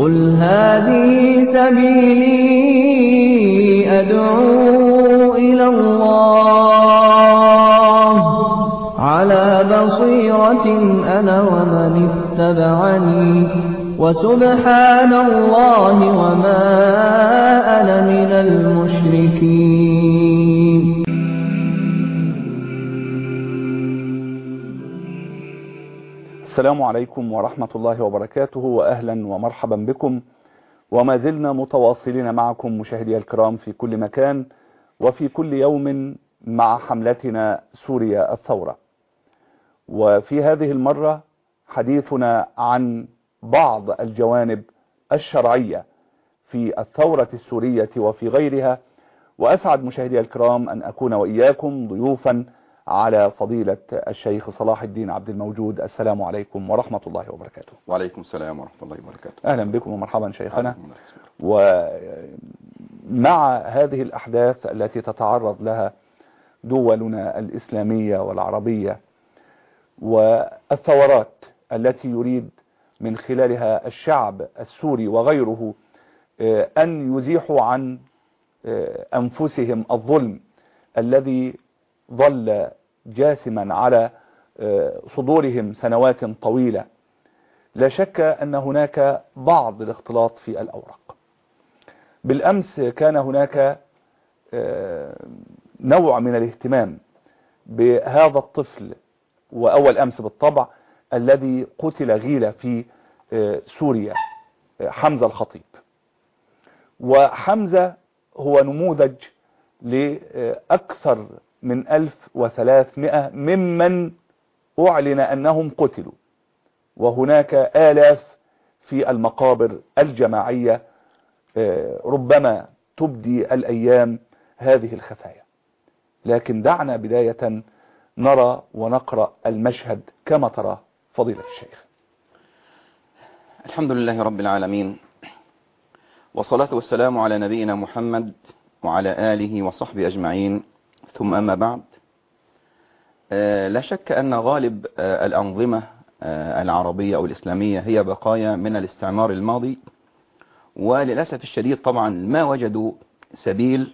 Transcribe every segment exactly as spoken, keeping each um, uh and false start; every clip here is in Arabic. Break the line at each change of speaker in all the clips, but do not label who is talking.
قل هذه سبيلي أدعو إلى الله على بصيرة أنا ومن اتبعني وسبحان الله وما أنا من المشركين.
السلام عليكم ورحمة الله وبركاته، وأهلا ومرحبا بكم، وما زلنا متواصلين معكم مشاهدي الكرام في كل مكان وفي كل يوم مع حملتنا سوريا الثورة. وفي هذه المرة حديثنا عن بعض الجوانب الشرعية في الثورة السورية وفي غيرها، وأسعد مشاهدي الكرام أن أكون وإياكم ضيوفا على فضيلة الشيخ صلاح الدين عبد الموجود. السلام عليكم ورحمة الله وبركاته.
وعليكم السلام ورحمة الله وبركاته.
أهلا بكم ومرحبا شيخنا. ومع هذه الأحداث التي تتعرض لها دولنا الإسلامية والعربية والثورات التي يريد من خلالها الشعب السوري وغيره أن يزيحوا عن أنفسهم الظلم الذي ظل جاسما على صدورهم سنوات طويلة، لا شك أن هناك بعض الاختلاط في الأوراق. بالأمس كان هناك نوع من الاهتمام بهذا الطفل، وأول أمس بالطبع، الذي قتل غيلة في سوريا، حمزة الخطيب. وحمزة هو نموذج لأكثر من ألف وثلاثمائة ممن أعلن أنهم قتلوا، وهناك آلاف في المقابر الجماعية. ربما تبدي الأيام هذه الخفايا، لكن دعنا بداية نرى ونقرأ المشهد كما ترى فضيلة الشيخ.
الحمد لله رب العالمين، والصلاة والسلام على نبينا محمد وعلى آله وصحبه أجمعين، ثم أما بعد. آه لا شك أن غالب آه الأنظمة آه العربية أو الإسلامية هي بقايا من الاستعمار الماضي، وللأسف الشديد طبعا ما وجدوا سبيل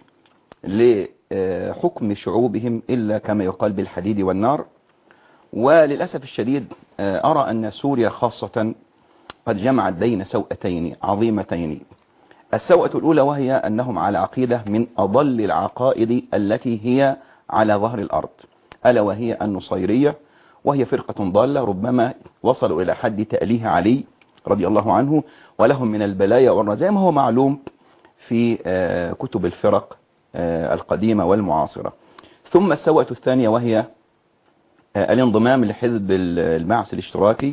لحكم شعوبهم إلا كما يقال بالحديد والنار. وللأسف الشديد آه أرى أن سوريا خاصة قد جمعت بين سوءتين عظيمتين. السوءة الأولى وهي أنهم على عقيدة من أضل العقائد التي هي على ظهر الأرض، ألا وهي النصيرية، وهي فرقة ضالة ربما وصلوا إلى حد تأليه علي رضي الله عنه، ولهم من البلايا والرذائل ما هو معلوم في كتب الفرق القديمة والمعاصرة. ثم السوءة الثانية وهي الانضمام لحزب البعث الاشتراكي،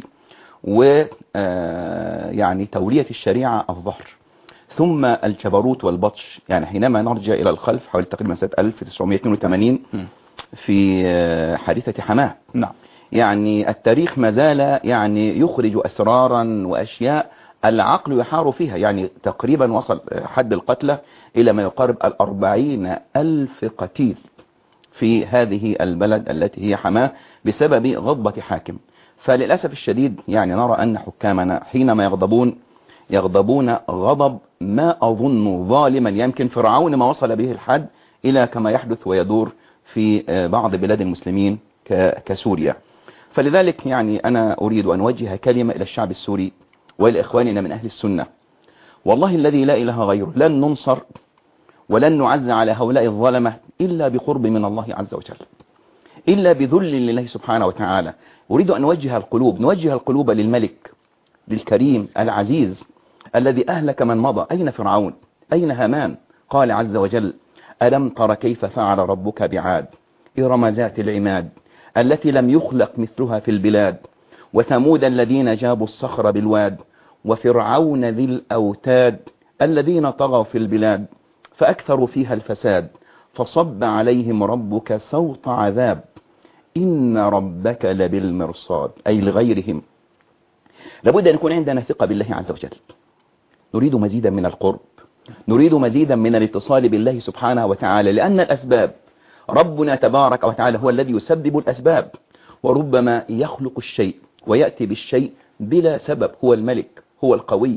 ويعني تولية الشريعة الظهر، ثم الجبروت والبطش. يعني حينما نرجع إلى الخلف حوالي تقريبا سنة ألف وتسعمائة واثنين وثمانين في حادثة حماه،
نعم،
يعني التاريخ ما زال يعني يخرج أسرارا وأشياء العقل يحار فيها. يعني تقريبا وصل حد القتلى إلى ما يقارب الأربعين ألف قتيل في هذه البلد التي هي حماه بسبب غضبة حاكم. فللأسف الشديد يعني نرى أن حكامنا حينما يغضبون يغضبون غضب ما أظن ظالما، يمكن فرعون ما وصل به الحد إلى كما يحدث ويدور في بعض بلاد المسلمين كسوريا. فلذلك يعني أنا أريد أن أوجه كلمة إلى الشعب السوري وإلى إخواننا من أهل السنة. والله الذي لا إله غيره لن ننصر ولن نعز على هؤلاء الظلمة إلا بقرب من الله عز وجل، إلا بذل لله سبحانه وتعالى. أريد أن نوجه القلوب نوجه القلوب للملك للكريم العزيز الذي أهلك من مضى. أين فرعون؟ أين هامان؟ قال عز وجل: ألم تر كيف فعل ربك بعاد إرم ذات العماد التي لم يخلق مثلها في البلاد وثمود الذين جابوا الصخر بالواد وفرعون ذي الأوتاد الذين طغوا في البلاد فأكثروا فيها الفساد فصب عليهم ربك سوط عذاب إن ربك لبالمرصاد. أي لغيرهم. لابد أن يكون عندنا ثقة بالله عز وجل. نريد مزيدا من القرب، نريد مزيدا من الاتصال بالله سبحانه وتعالى، لأن الأسباب ربنا تبارك وتعالى هو الذي يسبب الأسباب، وربما يخلق الشيء ويأتي بالشيء بلا سبب. هو الملك، هو القوي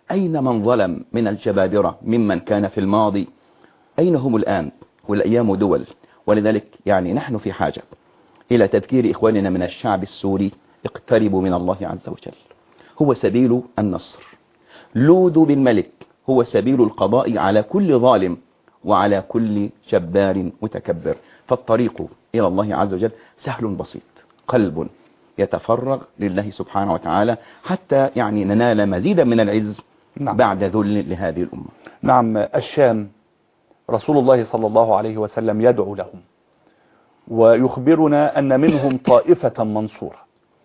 أين من ظلم من الجبابرة ممن كان في الماضي؟ أين هم الآن؟ والأيام دول. ولذلك يعني نحن في حاجة إلى تذكير إخواننا من الشعب السوري: اقتربوا من الله عز وجل، هو سبيل النصر. لوذوا بالملك، هو سبيل القضاء على كل ظالم وعلى كل جبار متكبر. فالطريق إلى الله عز وجل سهل بسيط، قلب يتفرغ لله سبحانه وتعالى حتى يعني ننال مزيدا من العز نعم. بعد ذل لهذه الأمة.
نعم. الشام رسول الله صلى الله عليه وسلم يدعو لهم ويخبرنا أن منهم طائفة منصورة،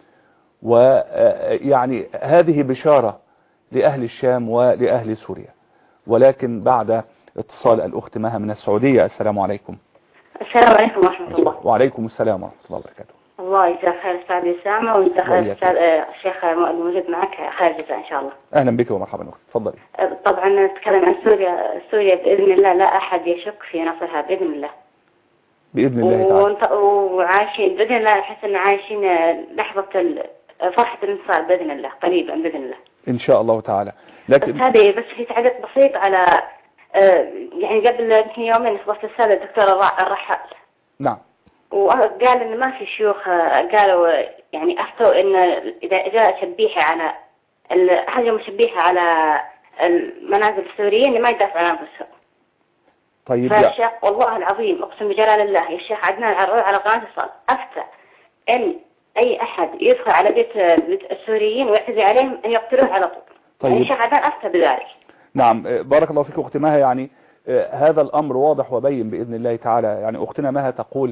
ويعني هذه بشارة لأهل الشام ولأهل سوريا. ولكن بعد اتصال الأخت مها من السعودية. السلام عليكم.
السلام عليكم ورحمة الله.
وعليكم السلام ورحمة الله وبركاته.
الله يجزاك خير أستاذ أسامة، وأنت خير أستاذ الشيخ الموجود معك خير جزاء إن شاء الله.
أهلا بك ومرحبا أخت، تفضلي.
طبعا نتكلم عن سوريا. سوريا بإذن الله لا أحد يشك في نصرها بإذن الله.
بإذن الله تعالى.
وعايشين بإذن الله، أحس إن عايشين لحظة فرحة الانتصار بإذن الله قريبا بإذن الله.
إن شاء الله تعالى. لكن
بس هذه بس في تعليق بسيط على يعني قبل يمكن يومين خلصت رسالة الدكتور الرحال.
نعم.
وقال إن ما في شيوخ قالوا يعني أفتوا إن إذا جاء شبيحة على حاجة مشبيحة على المنازل السوريين إن ما يدافع عن أنفسهم.
طيب
فالشيخ والله العظيم أقسم بجلال الله يا الشيخ عدنان العروي على قناة الصاد أفتى إن أي أحد يدخل على بيت السوريين ويعتدي عليهم أن يقتلوه على طول.
طيب.
يعني الشيخ عدنان أفتى بذلك.
نعم. بارك الله فيك أخت مها. يعني هذا الأمر واضح وبين بإذن الله تعالى. يعني أختنا مها تقول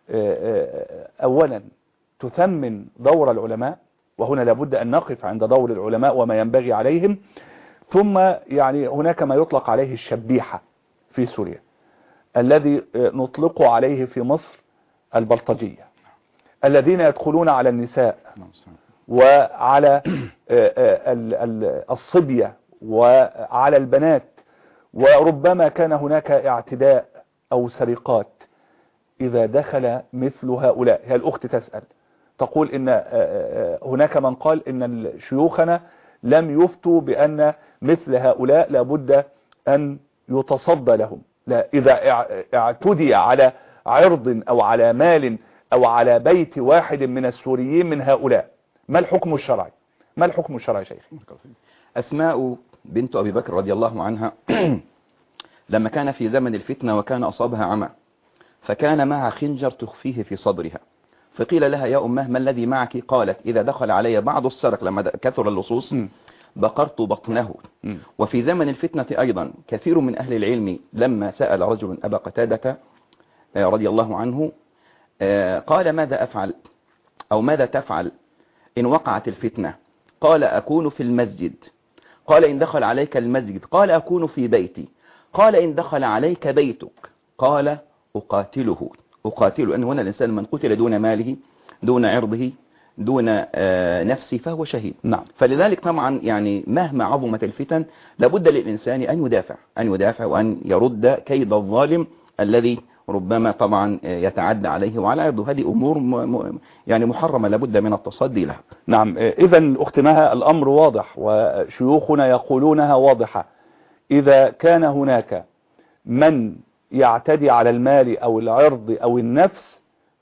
أولا تثمن دور العلماء، وهنا لابد أن نقف عند دور العلماء وما ينبغي عليهم. ثم يعني هناك ما يطلق عليه الشبيحة في سوريا، الذي نطلق عليه في مصر البلطجية، الذين يدخلون على النساء وعلى الصبية وعلى البنات، وربما كان هناك اعتداء أو سرقات. إذا دخل مثل هؤلاء، هي الأخت تسأل تقول إن هناك من قال إن شيوخنا لم يفتوا بأن مثل هؤلاء لابد أن يتصدى لهم. لا، إذا اعتدي على عرض أو على مال أو على بيت واحد من السوريين من هؤلاء، ما الحكم الشرعي؟ ما الحكم الشرعي شيخ؟
أسماء بنت أبي بكر رضي الله عنها لما كان في زمن الفتنة وكان أصابها عمى، فكان معها خنجر تخفيه في صدرها، فقيل لها: يا أمه ما الذي معك؟ قالت: إذا دخل علي بعض السرق لما كثر اللصوص بقرت بطنه. م. وفي زمن الفتنة أيضا كثير من أهل العلم لما سأل رجل أبا قتادة رضي الله عنه قال: ماذا أفعل أو ماذا تفعل إن وقعت الفتنة؟ قال: أكون في المسجد. قال: إن دخل عليك المسجد؟ قال: أكون في بيتي. قال: إن دخل عليك بيتك؟ قال: أقاتله. أقاتله أن هنا الإنسان من قتل دون ماله دون عرضه دون نفسه فهو شهيد.
نعم.
فلذلك طبعا يعني مهما عظمت الفتن لابد للإنسان أن يدافع أن يدافع وأن يرد كيد الظالم الذي ربما طبعا يتعدى عليه وعلى عرضه. هذه أمور م... يعني محرمة لابد من التصدي لها.
نعم. إذن أخت مها الأمر واضح وشيوخنا يقولونها واضحة. إذا كان هناك من يعتدي على المال أو العرض أو النفس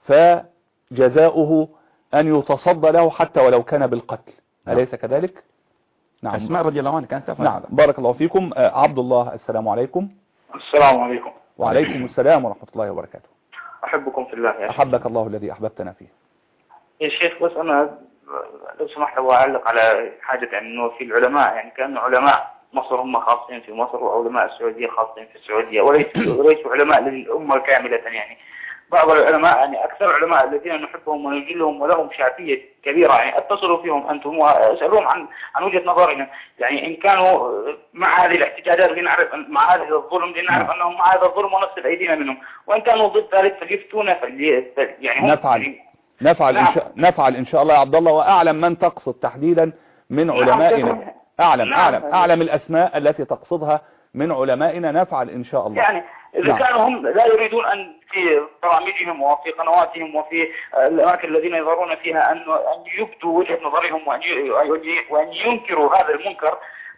فجزاؤه أن يتصدى له حتى ولو كان بالقتل. نعم. أليس كذلك؟
نعم. أسماء رضي الله عنها كانت تفعل.
نعم. بارك الله فيكم. عبد الله السلام عليكم.
السلام عليكم.
وعليكم السلام ورحمة الله وبركاته.
أحبكم في الله يا شيخ.
أحبك الله الذي أحببتنا فيه.
يا شيخ بس أنا لو سمحت أعلق على حاجة يعني أنه في العلماء يعني كأن علماء مصر هم خاصين في مصر وعلماء السعودية خاصين في السعودية وليس وليس علماء للأمة كاملة. يعني بعض العلماء يعني أكثر العلماء الذين نحبهم ونجلهم ولهم شعبية كبيرة يعني اتصلوا فيهم أنتم واسألوهم عن عن وجهة نظرهم. يعني إن كانوا مع هذه الاحتجاجات لنعرف مع هذا الظلم لنعرف أنهم مع هذا الظلم ونصل أيدينا منهم، وإن كانوا ضد ذلك فليفتونا فلي يعني
نفعل نفعل إن شاء نفعل إن شاء الله يا عبد الله. وأعلم من تقصد تحديدا من علمائنا. أعلم أعلم أعلم الأسماء التي تقصدها من علمائنا. نفعل إن شاء الله.
يعني إذا نعم. كانوا هم لا يريدون أن في برامجهم وفي قنواتهم وفي الأماكن الذين يظهرون فيها أن أن يبدوا وجهة نظرهم وأن وأن ينكروا هذا المنكر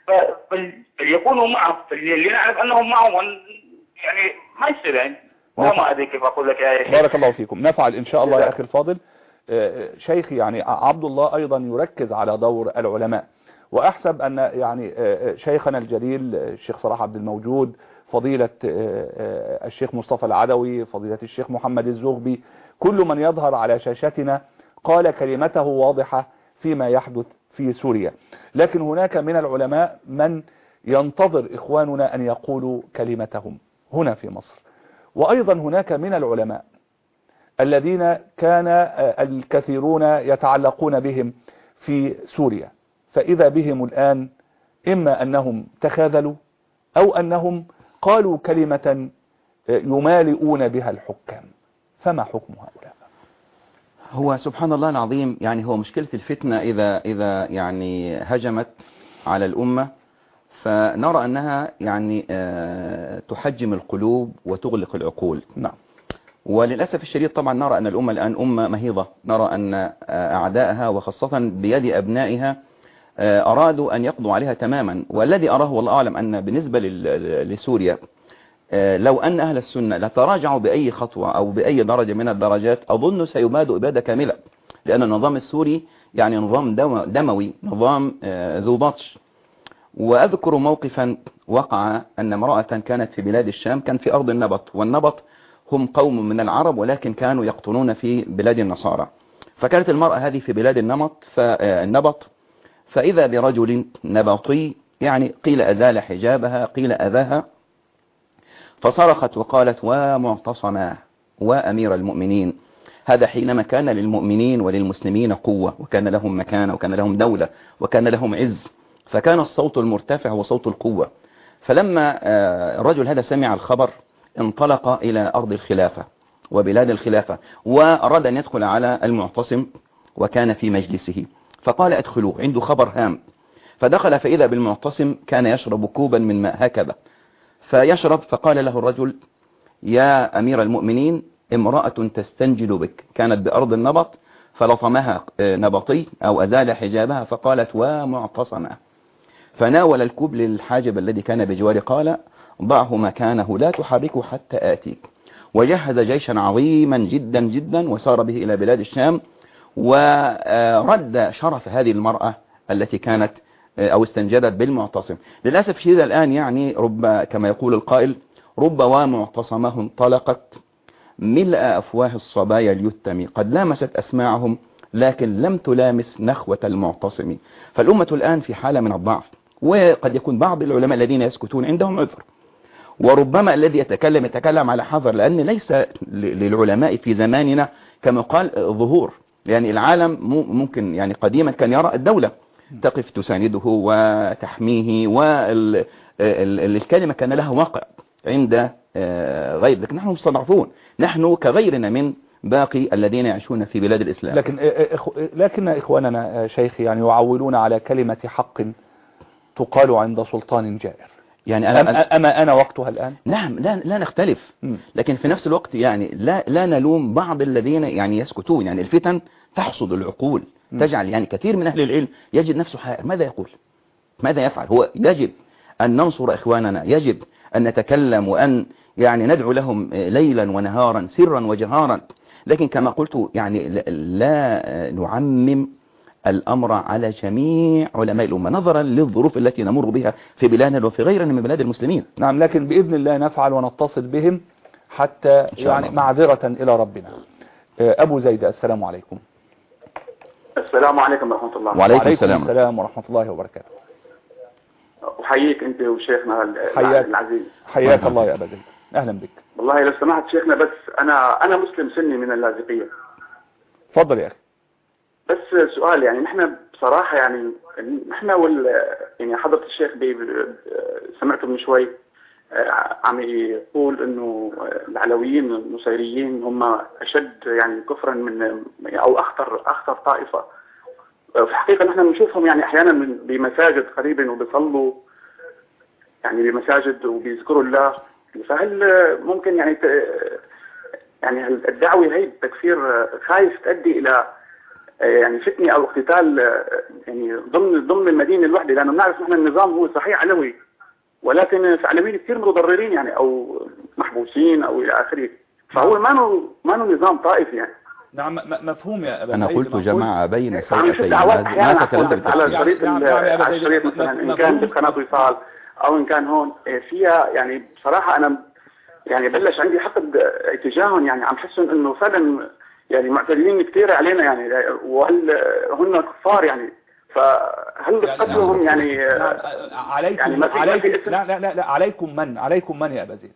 فليكونوا معهم، لنعرف أنهم معهم، يعني ما يصير يعني. والله ما أدري كيف أقول لك يا شيخ.
بارك الله فيكم. نفعل إن شاء الله يا أخي الفاضل. شيخي يعني عبد الله أيضا يركز على دور العلماء، وأحسب أن يعني شيخنا الجليل الشيخ صلاح عبد الموجود، فضيلة الشيخ مصطفى العدوي، فضيلة الشيخ محمد الزغبي، كل من يظهر على شاشتنا قال كلمته واضحة فيما يحدث في سوريا. لكن هناك من العلماء من ينتظر إخواننا أن يقولوا كلمتهم هنا في مصر، وأيضا هناك من العلماء الذين كان الكثيرون يتعلقون بهم في سوريا، فإذا بهم الآن إما أنهم تخاذلوا أو أنهم قالوا كلمة يمالئون بها الحكام. فما حكم هؤلاء؟
هو سبحان الله العظيم، يعني هو مشكلة الفتنة إذا إذا يعني هجمت على الأمة، فنرى أنها يعني تحجم القلوب وتغلق العقول.
نعم.
وللأسف الشديد طبعا نرى أن الأمة الآن أمة مهيضة، نرى أن أعدائها وخاصة بيد أبنائها أرادوا أن يقضوا عليها تماما. والذي أراه والله أعلم أن بالنسبة لسوريا لو أن أهل السنة لتراجعوا بأي خطوة أو بأي درجة من الدرجات أظن سيبادوا إبادة كاملة، لأن النظام السوري يعني نظام دموي، نظام ذو بطش. وأذكر موقفا وقع أن امرأة كانت في بلاد الشام، كان في أرض النبط، والنبط هم قوم من العرب ولكن كانوا يقطنون في بلاد النصارى. فكانت المرأة هذه في بلاد النمط فالنبط، فإذا برجل نبطي يعني قيل أزال حجابها قيل أذاها، فصرخت وقالت ومعتصما وأمير المؤمنين. هذا حينما كان للمؤمنين وللمسلمين قوة، وكان لهم مكانة، وكان لهم دولة، وكان لهم عز، فكان الصوت المرتفع هو صوت القوة. فلما الرجل هذا سمع الخبر انطلق إلى أرض الخلافة وبلاد الخلافة، وأراد أن يدخل على المعتصم وكان في مجلسه، فقال ادخلوا، عنده خبر هام. فدخل فإذا بالمعتصم كان يشرب كوبا من ماء هكذا، فيشرب، فقال له الرجل يا أمير المؤمنين امرأة تستنجل بك، كانت بأرض النبط فلطمها نبطي أو أزال حجابها فقالت ومعتصمة، فناول الكوب للحاجب الذي كان بجواره قال ضعه مكانه لا تحركه حتى آتيك، وجهز جيشا عظيما جدا جدا وسار به إلى بلاد الشام، ورد شرف هذه المرأة التي كانت أو استنجدت بالمعتصم. للأسف الشديد الآن يعني رب كما يقول القائل رب ومعتصمه انطلقت ملء أفواه الصبايا اليتم، قد لامست أسماعهم لكن لم تلامس نخوة المعتصم. فالأمة الآن في حالة من الضعف، وقد يكون بعض العلماء الذين يسكتون عندهم عذر، وربما الذي يتكلم يتكلم على حذر، لأن ليس للعلماء في زماننا كما قال ظهور. يعني العالم ممكن يعني قديما كان يرى الدولة تقف تسانده وتحميه، والكلمة كان لها وقع عند غير، لكن نحن مستضعفون، نحن كغيرنا من باقي الذين يعيشون في بلاد الإسلام.
لكن لكن إخواننا شيخي يعني يعولون على كلمة حق تقال عند سلطان جائر. يعني أنا أما أنا وقتها الآن؟
نعم، لا لا نختلف، لكن في نفس الوقت يعني لا لا نلوم بعض الذين يعني يسكتون. يعني الفتن تحصد العقول، تجعل يعني كثير من أهل العلم يجد نفسه حائر، ماذا يقول؟ ماذا يفعل؟ هو يجب أن ننصر إخواننا، يجب أن نتكلم وأن يعني ندعو لهم ليلا ونهارا سرا وجهارا، لكن كما قلت يعني لا نعمم الأمر على جميع علماء الأمة نظرا للظروف التي نمر بها في بلادنا وفي غيرنا من بلاد المسلمين.
نعم، لكن بإذن الله نفعل ونتصل بهم حتى يعني معذرة إلى ربنا. أبو زيد السلام عليكم.
السلام عليكم ورحمة الله.
وعليكم السلام.
السلام ورحمة الله وبركاته.
أحييك أنت وشيخنا العزيز.
حياك الله يا أبا زيد، أهلا بك.
والله لو سمحت شيخنا، بس أنا أنا مسلم سني من اللاذقية.
تفضل يا أخي.
بس سؤال، يعني نحن بصراحة يعني نحن وال يعني حضرة الشيخ بي سمعته من شوي عم يقول إنه العلويين النصيريين هم أشد يعني كفرا من أو أخطر أخطر طائفة. في الحقيقة نحن بنشوفهم يعني أحيانا بمساجد قريبا وبيصلوا يعني بمساجد وبيذكروا الله، فهل ممكن يعني يعني الدعوة هي التكفير خايف تؤدي إلى يعني فتنه او اقتتال يعني ضمن ضمن المدينه الوحده، لانه بنعرف نحن النظام هو صحيح علوي، ولكن في علويين كثير متضررين يعني او محبوسين او الى اخره، فهو ما نو ما نو نظام طائفي يعني.
نعم مفهوم يا أبا
أنا
زيد.
قلت جماعة بين
عم
سيئتين
نشوف دعوات احيانا
ما تكلمت
على
بالتفصيل.
الشريط
نعم، نعم يا أبا
على
زيد.
الشريط مثلا ان
مفهوم.
كان في قناه وصال او ان كان هون فيها، يعني بصراحه انا يعني بلش عندي حقد اتجاههم، يعني عم حسهم انه فعلا يعني معتدلين كثير علينا يعني، وهل هن كفار يعني، فهل
يعني
قتلهم يعني
نعم، عليكم
يعني ما في ما في
عليكم
اسم؟
لا لا لا لا عليكم من عليكم من يا أبا زيد؟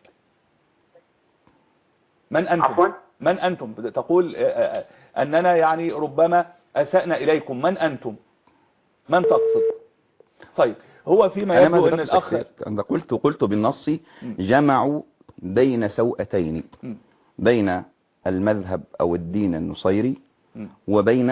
من أنتم؟
عفوا
من أنتم تقول أننا يعني ربما أسأنا إليكم، من أنتم؟ من تقصد؟ طيب هو فيما
أنا ما
يبدو أن
ذكرت
الأخ
تكفير. أنا قلت قلت بالنص جمعوا بين سوءتين،
م.
بين المذهب أو الدين النصيري
م.
وبين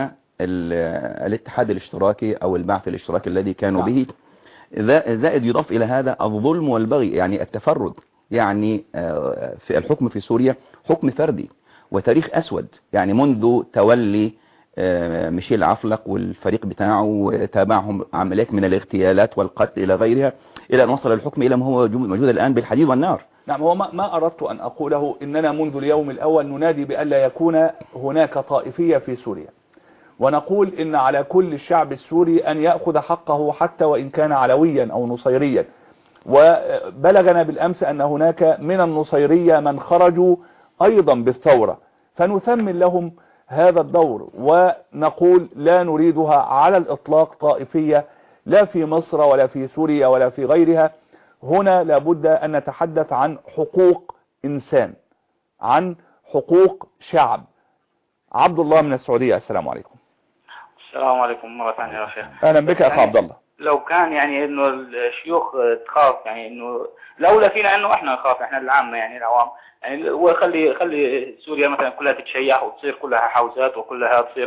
ال- الاتحاد الاشتراكي أو البعث الاشتراكي الذي كانوا
نعم.
به. ذا- زائد يضاف إلى هذا الظلم والبغي، يعني التفرد، يعني آه، في الحكم في سوريا حكم فردي وتاريخ أسود، يعني منذ تولي آه، ميشيل عفلق والفريق بتاعه تابعهم عمليات من الاغتيالات والقتل إلى غيرها، إلى أن وصل الحكم إلى ما هو موجود الآن بالحديد والنار.
نعم، هو ما ما أردت أن أقوله إننا منذ اليوم الأول ننادي بألا يكون هناك طائفية في سوريا، ونقول إن على كل الشعب السوري أن يأخذ حقه حتى وإن كان علويا أو نصيريا. وبلغنا بالأمس أن هناك من النصيرية من خرجوا أيضا بالثورة، فنثمن لهم هذا الدور ونقول لا نريدها على الإطلاق طائفية، لا في مصر ولا في سوريا ولا في غيرها. هنا لابد أن نتحدث عن حقوق إنسان، عن حقوق شعب. عبد الله من السعودية، السلام عليكم.
السلام عليكم مرة ثانية يا شيخ.
أهلا بك أخ
يعني
عبد الله.
لو كان يعني انه الشيوخ تخاف، يعني انه الاولى فينا انه احنا نخاف، احنا العامة يعني العوام، يعني وخلي خلي سوريا مثلا كلها تتشيع وتصير كلها حوزات وكلها تصير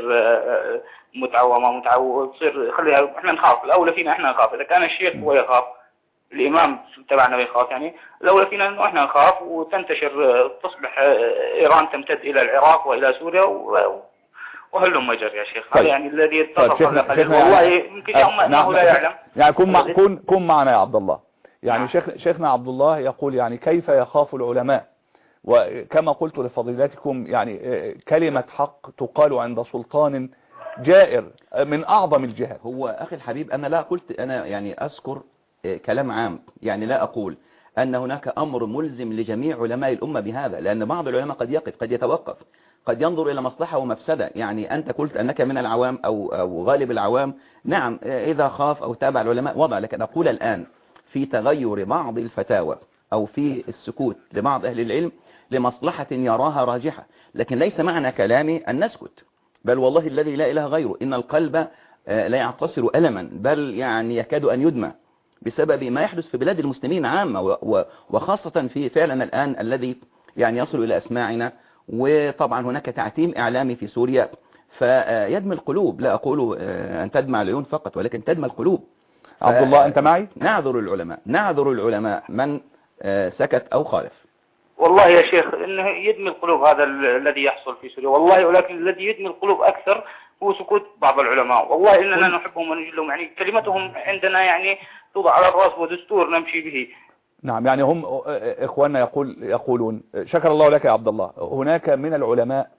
متعة وما متعة وتصير، خليها احنا نخاف، الاولى فينا احنا نخاف. اذا كان الشيخ هو يخاف، الامام تبعنا يخاف، يعني الاولى فينا انه احنا نخاف وتنتشر، تصبح ايران تمتد الى العراق والى سوريا و وهلهم مجر يا شيخ.
طيب.
هذا يعني الذي
طيب
اتصف قبل قليل،
يعني
والله يمكن يوم انه لا يعلم.
يعني كن مع كن كن معنا يا عبد الله. يعني
نعم.
شيخ شيخنا عبد الله يقول يعني كيف يخاف العلماء، وكما قلت لفضيلتكم يعني كلمة حق تقال عند سلطان جائر من أعظم الجهات.
هو أخي الحبيب أنا لا قلت، أنا يعني أذكر كلام عام، يعني لا أقول أن هناك أمر ملزم لجميع علماء الأمة بهذا، لأن بعض العلماء قد يقف، قد يتوقف، قد ينظر إلى مصلحة ومفسدة. يعني أنت قلت أنك من العوام أو, أو غالب العوام، نعم إذا خاف أو تابع العلماء وضع، لكن أقول الآن في تغير بعض الفتاوى أو في السكوت لبعض أهل العلم لمصلحة يراها راجحة، لكن ليس معنى كلامي أن نسكت، بل والله الذي لا إله غيره إن القلب لا يعتصر ألما، بل يعني يكاد أن يدمى بسبب ما يحدث في بلاد المسلمين عامة، وخاصة في فعلا الآن الذي يعني يصل إلى أسماعنا. وطبعا هناك تعتيم إعلامي في سوريا فيدمى القلوب، لا أقول أن تدمع العيون فقط ولكن تدمى القلوب.
عبد الله أنت معي؟
نعذر العلماء، نعذر العلماء من سكت أو خالف.
والله يا شيخ انه يدمي القلوب هذا الذي يحصل في سوريا والله، ولكن الذي يدمي القلوب اكثر هو سكوت بعض العلماء. والله اننا نحبهم ونجلهم، يعني كلمتهم عندنا يعني توضع على الراس ودستور نمشي به.
نعم، يعني هم اخواننا يقول يقولون شكر الله لك يا عبد الله، هناك من العلماء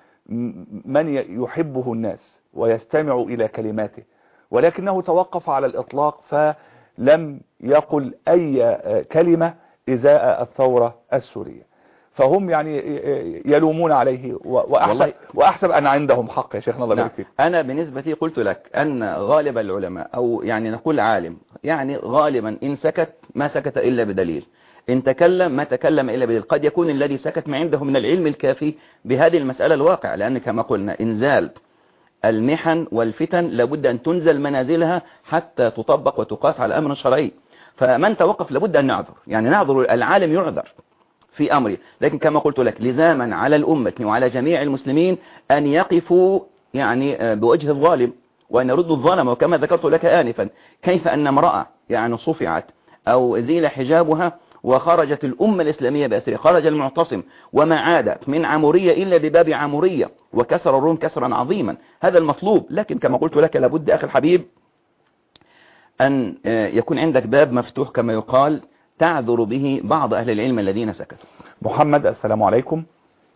من يحبه الناس ويستمع الى كلماته، ولكنه توقف على الاطلاق فلم يقل اي كلمة ازاء الثورة السورية، فهم يعني يلومون عليه، وأحسب, وأحسب أن عندهم حق يا شيخنا الله يبارك فيك.
أنا بالنسبة لي قلت لك أن غالب العلماء أو يعني نقول عالم، يعني غالبا إن سكت ما سكت إلا بدليل، إن تكلم ما تكلم إلا بدليل. قد يكون الذي سكت ما عنده من العلم الكافي بهذه المسألة الواقع، لأن كما قلنا إنزال المحن والفتن لابد أن تنزل منازلها حتى تطبق وتقاس على أمر شرعي، فمن توقف لابد أن نعذر، يعني نعذر العالم يعذر في أمره، لكن كما قلت لك لزاما على الأمة وعلى جميع المسلمين أن يقفوا يعني بوجه الظالم وأن يردوا الظلم. وكما ذكرت لك آنفا كيف أن امرأة يعني صفعت أو زيل حجابها وخرجت الأمة الإسلامية بأسرها، خرج المعتصم وما عاد من عمورية إلا بباب عمورية، وكسر الروم كسرا عظيما. هذا المطلوب. لكن كما قلت لك لابد أخي الحبيب أن يكون عندك باب مفتوح كما يقال تعذر به بعض أهل العلم الذين سكتوا.
محمد، السلام عليكم.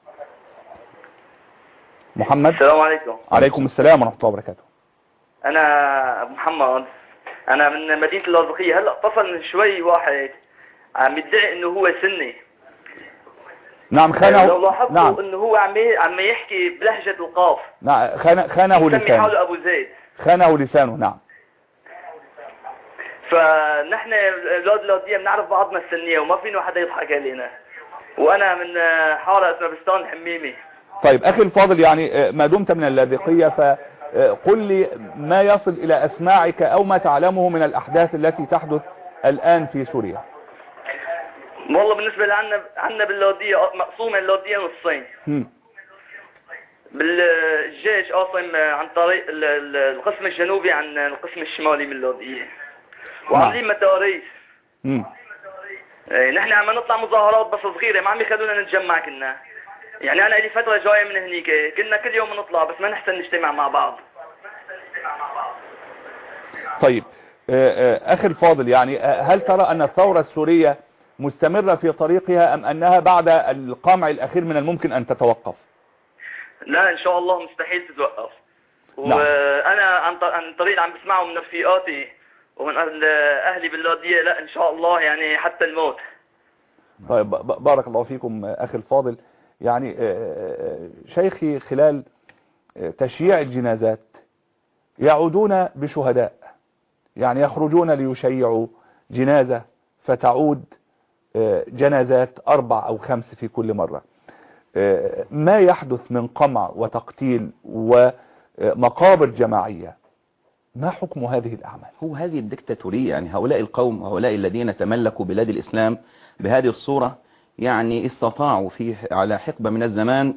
محمد.
السلام عليكم.
عليكم السلام ورحمة الله وبركاته.
أنا أبو محمد، أنا من مدينة اللاذقية. هلأ اتصل من شوي واحد عم يدعي إنه هو سني.
نعم خانه.
لو لاحظتوا
نعم.
إنه هو عم عم يحكي بلهجة القاف.
نعم خانه خانه لسانه.
حاله أبو زيد.
خانه لسانه. نعم.
فنحن أولاد اللاذقية بنعرف بعضنا السنية وما فينا حدا يضحك علينا. وأنا من حارة اسمها بستان الحميمي.
طيب أخي الفاضل، يعني ما دمت من اللاذقية فقل لي ما يصل إلى أسماعك أو ما تعلمه من الأحداث التي تحدث الآن في سوريا.
والله بالنسبة لنا عنا باللاذقية مقسومة اللاذقية نصين. بالجيش قاسم عن طريق القسم الجنوبي عن القسم الشمالي من اللاذقية، وعاملين متاريس.
امم
ايه نحن عم نطلع مظاهرات بس صغيرة، ما عم يخلونا نتجمع. كنا يعني انا لي فترة جاية من هنيك كنا كل يوم نطلع بس ما نحسن نجتمع مع بعض.
طيب أخي الفاضل، يعني هل ترى أن الثورة السورية مستمرة في طريقها أم أنها بعد القمع الأخير من الممكن أن تتوقف؟
لا إن شاء الله مستحيل تتوقف.
نعم.
وأنا عن طريق عم بسمعه من رفيقاتي ومن أهل أهلي باللاذقية، لا إن شاء الله يعني حتى الموت.
طيب بارك الله فيكم أخي الفاضل. يعني شيخي خلال تشييع الجنازات يعودون بشهداء، يعني يخرجون ليشيعوا جنازة فتعود جنازات أربع أو خمس في كل مرة. ما يحدث من قمع وتقتيل ومقابر جماعية، ما حكم هذه الأعمال؟
هو هذه الدكتاتورية. يعني هؤلاء القوم وهؤلاء الذين تملكوا بلاد الإسلام بهذه الصورة يعني استطاعوا فيه على حقبة من الزمان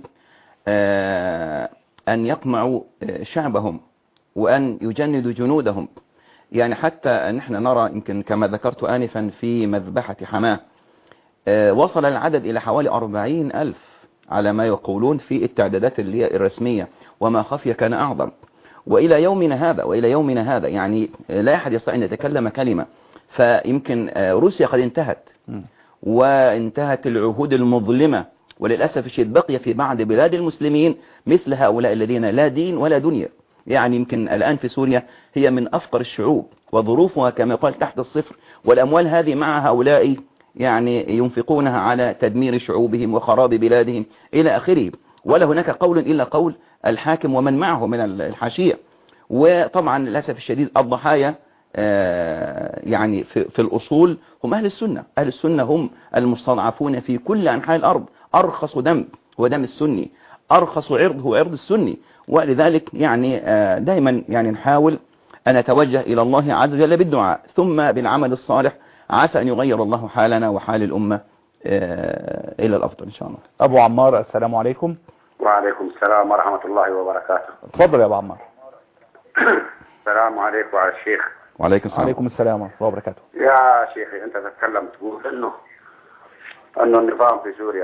أن يقمعوا شعبهم وأن يجندوا جنودهم. يعني حتى نحن نرى يمكن كما ذكرت آنفا في مذبحة حماه وصل العدد إلى حوالي أربعين ألف على ما يقولون في التعدادات الرسمية، وما خفي كان أعظم. وإلى يومنا هذا وإلى يومنا هذا يعني لا أحد يستطيع أن يتكلم كلمة. فيمكن روسيا قد انتهت وانتهت العهود المظلمة، وللأسف الشديد بقي في بعض بلاد المسلمين مثل هؤلاء الذين لا دين ولا دنيا. يعني يمكن الآن في سوريا هي من أفقر الشعوب وظروفها كما يقال تحت الصفر، والأموال هذه مع هؤلاء يعني ينفقونها على تدمير شعوبهم وخراب بلادهم إلى آخره. ولا هناك قول إلا قول الحاكم ومن معه من الحاشية. وطبعا للأسف الشديد الضحايا يعني في, في الأصول هم أهل السنة. أهل السنة هم المستضعفون في كل أنحاء الأرض. أرخص دم هو دم السني، أرخص عرض هو عرض السني. ولذلك يعني دائما يعني نحاول أن نتوجه إلى الله عز وجل بالدعاء ثم بالعمل الصالح، عسى أن يغير الله حالنا وحال الأمة إلى الأفضل إن شاء الله.
أبو عمار، السلام عليكم.
وعليكم السلام ورحمة الله وبركاته.
تفضل يا أبو عمار.
السلام عليكم على الشيخ.
وعليكم السلام.
وعليكم السلام ورحمة الله وبركاته.
يا شيخي أنت تتكلم تقول إنه إنه النظام في سوريا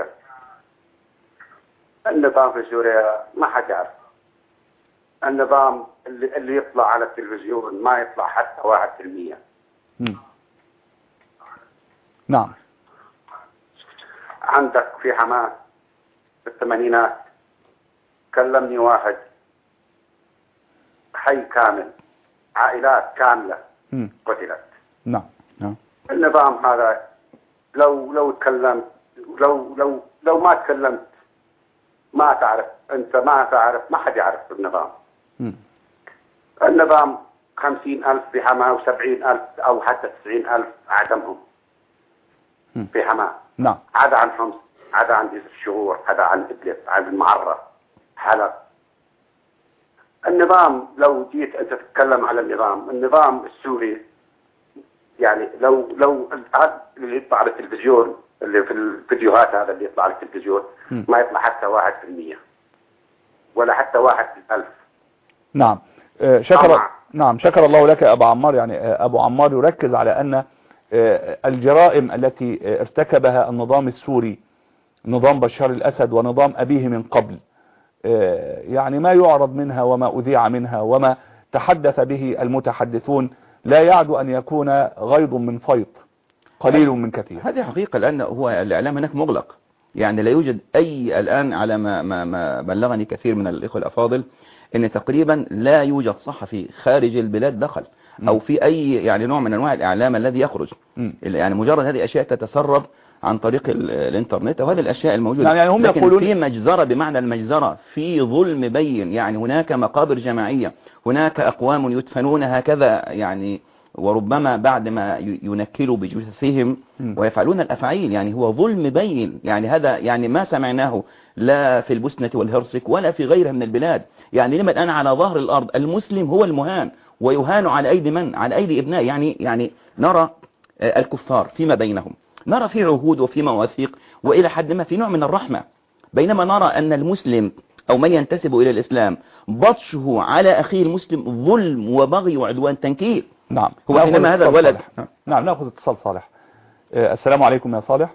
النظام في سوريا ما حد يعرف. النظام اللي, اللي يطلع على التلفزيون ما يطلع حتى واحد في المية.
نعم.
عندك في حماة في الثمانينات كلمني واحد حي كامل، عائلات كاملة م. قتلت.
نعم نعم.
النظام هذا لو لو تكلمت لو لو لو ما تكلمت ما تعرف، انت ما تعرف، ما حد يعرف النظام. م. النظام خمسين ألف في حماة وسبعين ألف أو حتى تسعين ألف عدمهم م. في حماة.
نعم.
عدا عن حمص، عدا عن جزر الشهور، عدا عن إدلب، عن المعرة، حلب. النظام لو جيت أنت تتكلم على النظام النظام السوري، يعني لو لو اللي يطلع على التلفزيون اللي في الفيديوهات هذا اللي يطلع على التلفزيون م. ما يطلع حتى واحد في المية ولا حتى واحد في الألف.
نعم. شكر نعم شكر الله لك أبو عمار. يعني أبو عمار يركز على أن الجرائم التي ارتكبها النظام السوري، نظام بشار الأسد ونظام أبيه من قبل، يعني ما يعرض منها وما أذيع منها وما تحدث به المتحدثون لا يعد أن يكون غيض من فيض، قليل من كثير.
هذه حقيقة، لأن هو الإعلام هناك مغلق، يعني لا يوجد أي الآن على ما, ما, ما بلغني كثير من الإخوة الأفاضل أن تقريبا لا يوجد صحفي خارج البلاد دخل أو في أي يعني نوع من أنواع الإعلام الذي يخرج، يعني مجرد هذه أشياء تتسرب عن طريق الانترنت وهذه الأشياء الموجودة.
يعني هم
لكن
يقولون
في مجزرة، بمعنى المجزرة في ظلم بين، يعني هناك مقابر جماعية، هناك أقوام يدفنون هكذا يعني، وربما بعد ما ينكلوا بجثثهم ويفعلون الأفعال، يعني هو ظلم بين، يعني هذا يعني ما سمعناه لا في البوسنة والهرسك ولا في غيرها من البلاد. يعني لما الآن على ظهر الأرض المسلم هو المهان ويهان على أيدي من؟ على أيدي ابناء. يعني يعني نرى الكفار فيما بينهم، نرى في عهود وفي مواثيق وإلى حد ما في نوع من الرحمة، بينما نرى أن المسلم أو من ينتسب إلى الإسلام بطشه على أخيه المسلم ظلم وبغي وعدوان تنكيل.
نعم،
هو حينما هذا الولد.
نعم، نأخذ اتصال صالح. آه السلام عليكم يا صالح.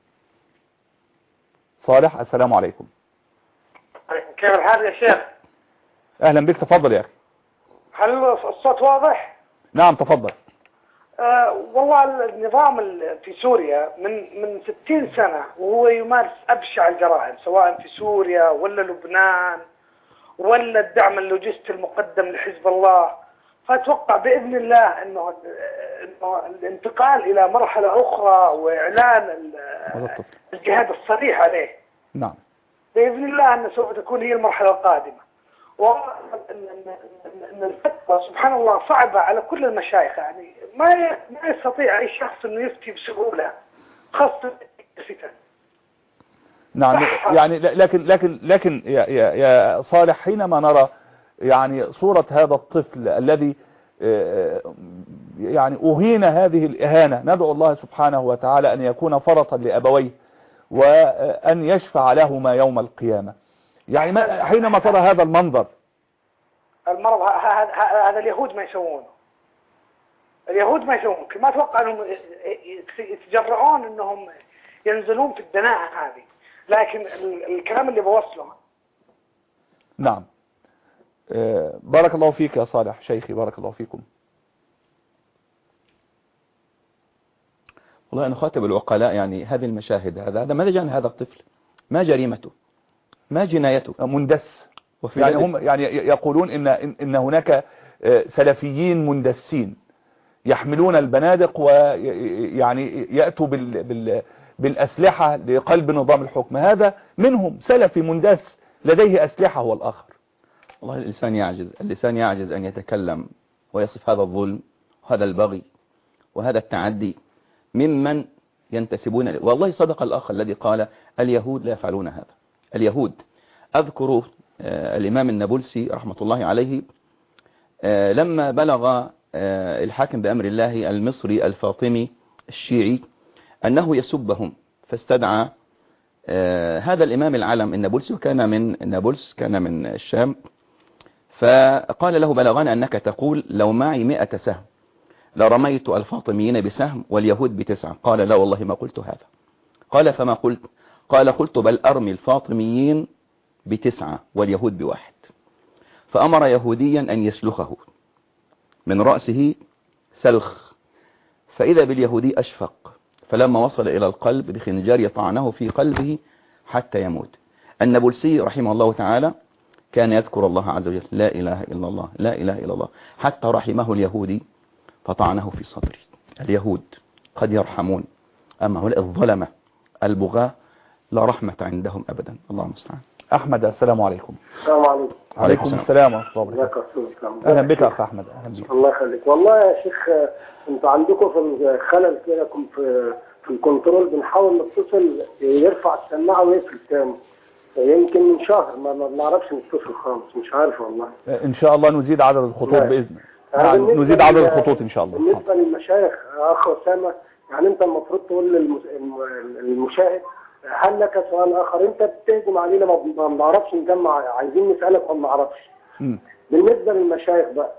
صالح، السلام عليكم.
كيف الحال يا شيخ؟
أهلا بك، تفضل يا أخي.
هل الصوت واضح؟
نعم تفضل.
آه والله النظام في سوريا من من ستين سنة وهو يمارس أبشع الجرائم، سواء في سوريا ولا لبنان ولا الدعم اللوجستي المقدم لحزب الله. فأتوقع بإذن الله أنه إنه الانتقال إلى مرحلة أخرى وإعلان الجهاد الصريح عليه.
نعم.
بإذن الله أن سوف تكون هي المرحلة القادمة. وأن الفتوى سبحان الله صعبة على كل المشايخ، يعني ما ما يستطيع أي شخص أنه يفتي بسهولة خاصة الفتن.
نعم، يعني لكن لكن لكن يا يا يا صالح، حينما نرى يعني صورة هذا الطفل الذي يعني أهين هذه الإهانة، ندعو الله سبحانه وتعالى أن يكون فرطا لأبويه وأن يشفع لهما يوم القيامة. يعني ما حينما ترى هذا المنظر،
المرض هذا اليهود ما يسوونه، اليهود ما يسوون، ما أتوقع أنهم يتجرعون أنهم ينزلون في الدناءة هذه، لكن الكلام اللي بوصله.
نعم. بارك الله فيك يا صالح شيخي، بارك الله فيكم.
والله أنا خاطب العقلاء، يعني هذه المشاهد، هذا هذا ماذا جعل هذا الطفل؟ ما جريمته؟ ما جنايته؟
مندس. يعني هم يعني يقولون إن إن هناك سلفيين مندسين يحملون البنادق ويعني يأتوا بال بال بالأسلحة لقلب نظام الحكم. هذا منهم سلفي مندس لديه أسلحة هو الآخر.
والله الإنسان يعجز، اللسان يعجز أن يتكلم ويصف هذا الظلم وهذا البغي وهذا التعدي ممن ينتسبون. والله صدق الأخ الذي قال اليهود لا يفعلون هذا. اليهود، أذكر آه الإمام النابلسي رحمة الله عليه آه لما بلغ آه الحاكم بأمر الله المصري الفاطمي الشيعي أنه يسبهم، فاستدعى آه هذا الإمام العالم النابلسي، وكان من نابلس، كان من الشام، فقال له بلغنا أنك تقول لو معي مئة سهم لرميت الفاطميين بسهم واليهود بتسعة. قال لا والله ما قلت هذا. قال فما قلت؟ قال قلت بل أرمي الفاطميين بتسعة واليهود بواحد. فأمر يهوديا أن يسلخه من رأسه سلخ، فإذا باليهودي أشفق، فلما وصل إلى القلب بخنجر يطعنه في قلبه حتى يموت. النابلسي رحمه الله تعالى كان يذكر الله عز وجل لا إله إلا الله لا إله إلا الله، حتى رحمه اليهودي فطعنه في صدره. اليهود قد يرحمون، أما هؤلاء الظلمة البغاة لا رحمة عندهم أبدا. الله المستعان.
أحمد، السلام عليكم.
السلام عليكم.
عليكم السلام ورحمة الله وبركاته. أهلا بك أخ أحمد. أهلا بك.
الله يخليك. والله يا شيخ أنتوا عندكم في الخلل كده في في الكنترول، بنحاول نتصل يرفع السماعة ويقفل تاني، يمكن من شهر ما ما بنعرفش نتصل خالص، مش عارف والله.
إن شاء الله نزيد عدد الخطوط بإذن الله. نزيد عدد الخطوط إن شاء الله.
بالنسبة للمشايخ أخ أسامة، يعني أنت المفروض تقول للمشاهد هل لك سؤال آخر؟ أنت بتهجم علينا ما بنعرفش نجمع، عايزين نسألك وما نعرفش. بالنسبة للمشايخ بقى،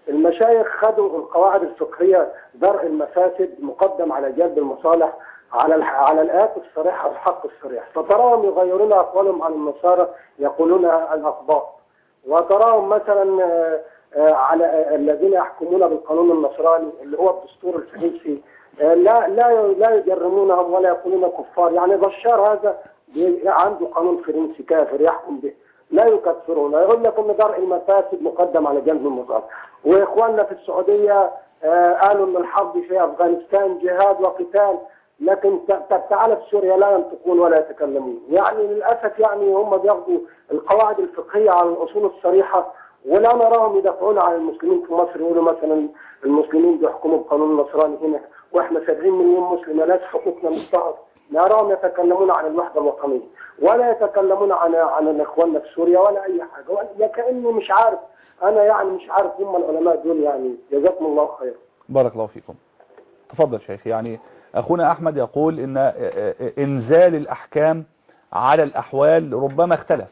المشايخ خدوا القواعد الفقهية درء المفاسد مقدم على جلب المصالح على على الآيات الصريحة والحق الصريح، فتراهم يغيرون أقوالهم عن النصارى يقولون الأقباط، وتراهم مثلا على الذين يحكمون بالقانون النصراني اللي هو الدستور الفرنسي لا لا لا يجرمونهم ولا يقولون كفار. يعني بشار هذا عنده قانون فرنسي كافر يحكم به، لا يكفرون، يقول لك ان درء المفاسد مقدم على جلب المصالح. واخواننا في السعوديه قالوا ان الحرب في افغانستان جهاد وقتال، لكن تعالى في سوريا لا ينطقون ولا يتكلمون. يعني للاسف يعني هم بياخذوا القواعد الفقهيه على الاصول الصريحه، ولا نراهم يدافعون عن المسلمين في مصر، يقولوا مثلا المسلمين بيحكموا بقانون النصراني هنا واحنا سبعين مليون مسلم ناس حقوقنا مضطهده. نراهم يتكلمون عن الوحده الوطنيه ولا يتكلمون عن عن اخواننا في سوريا ولا اي حاجه، يا كاني مش عارف انا يعني مش عارف هم العلماء دول. يعني جزاكم الله خير.
بارك الله فيكم. تفضل شيخ. يعني اخونا احمد يقول ان انزال الاحكام على الاحوال ربما اختلف.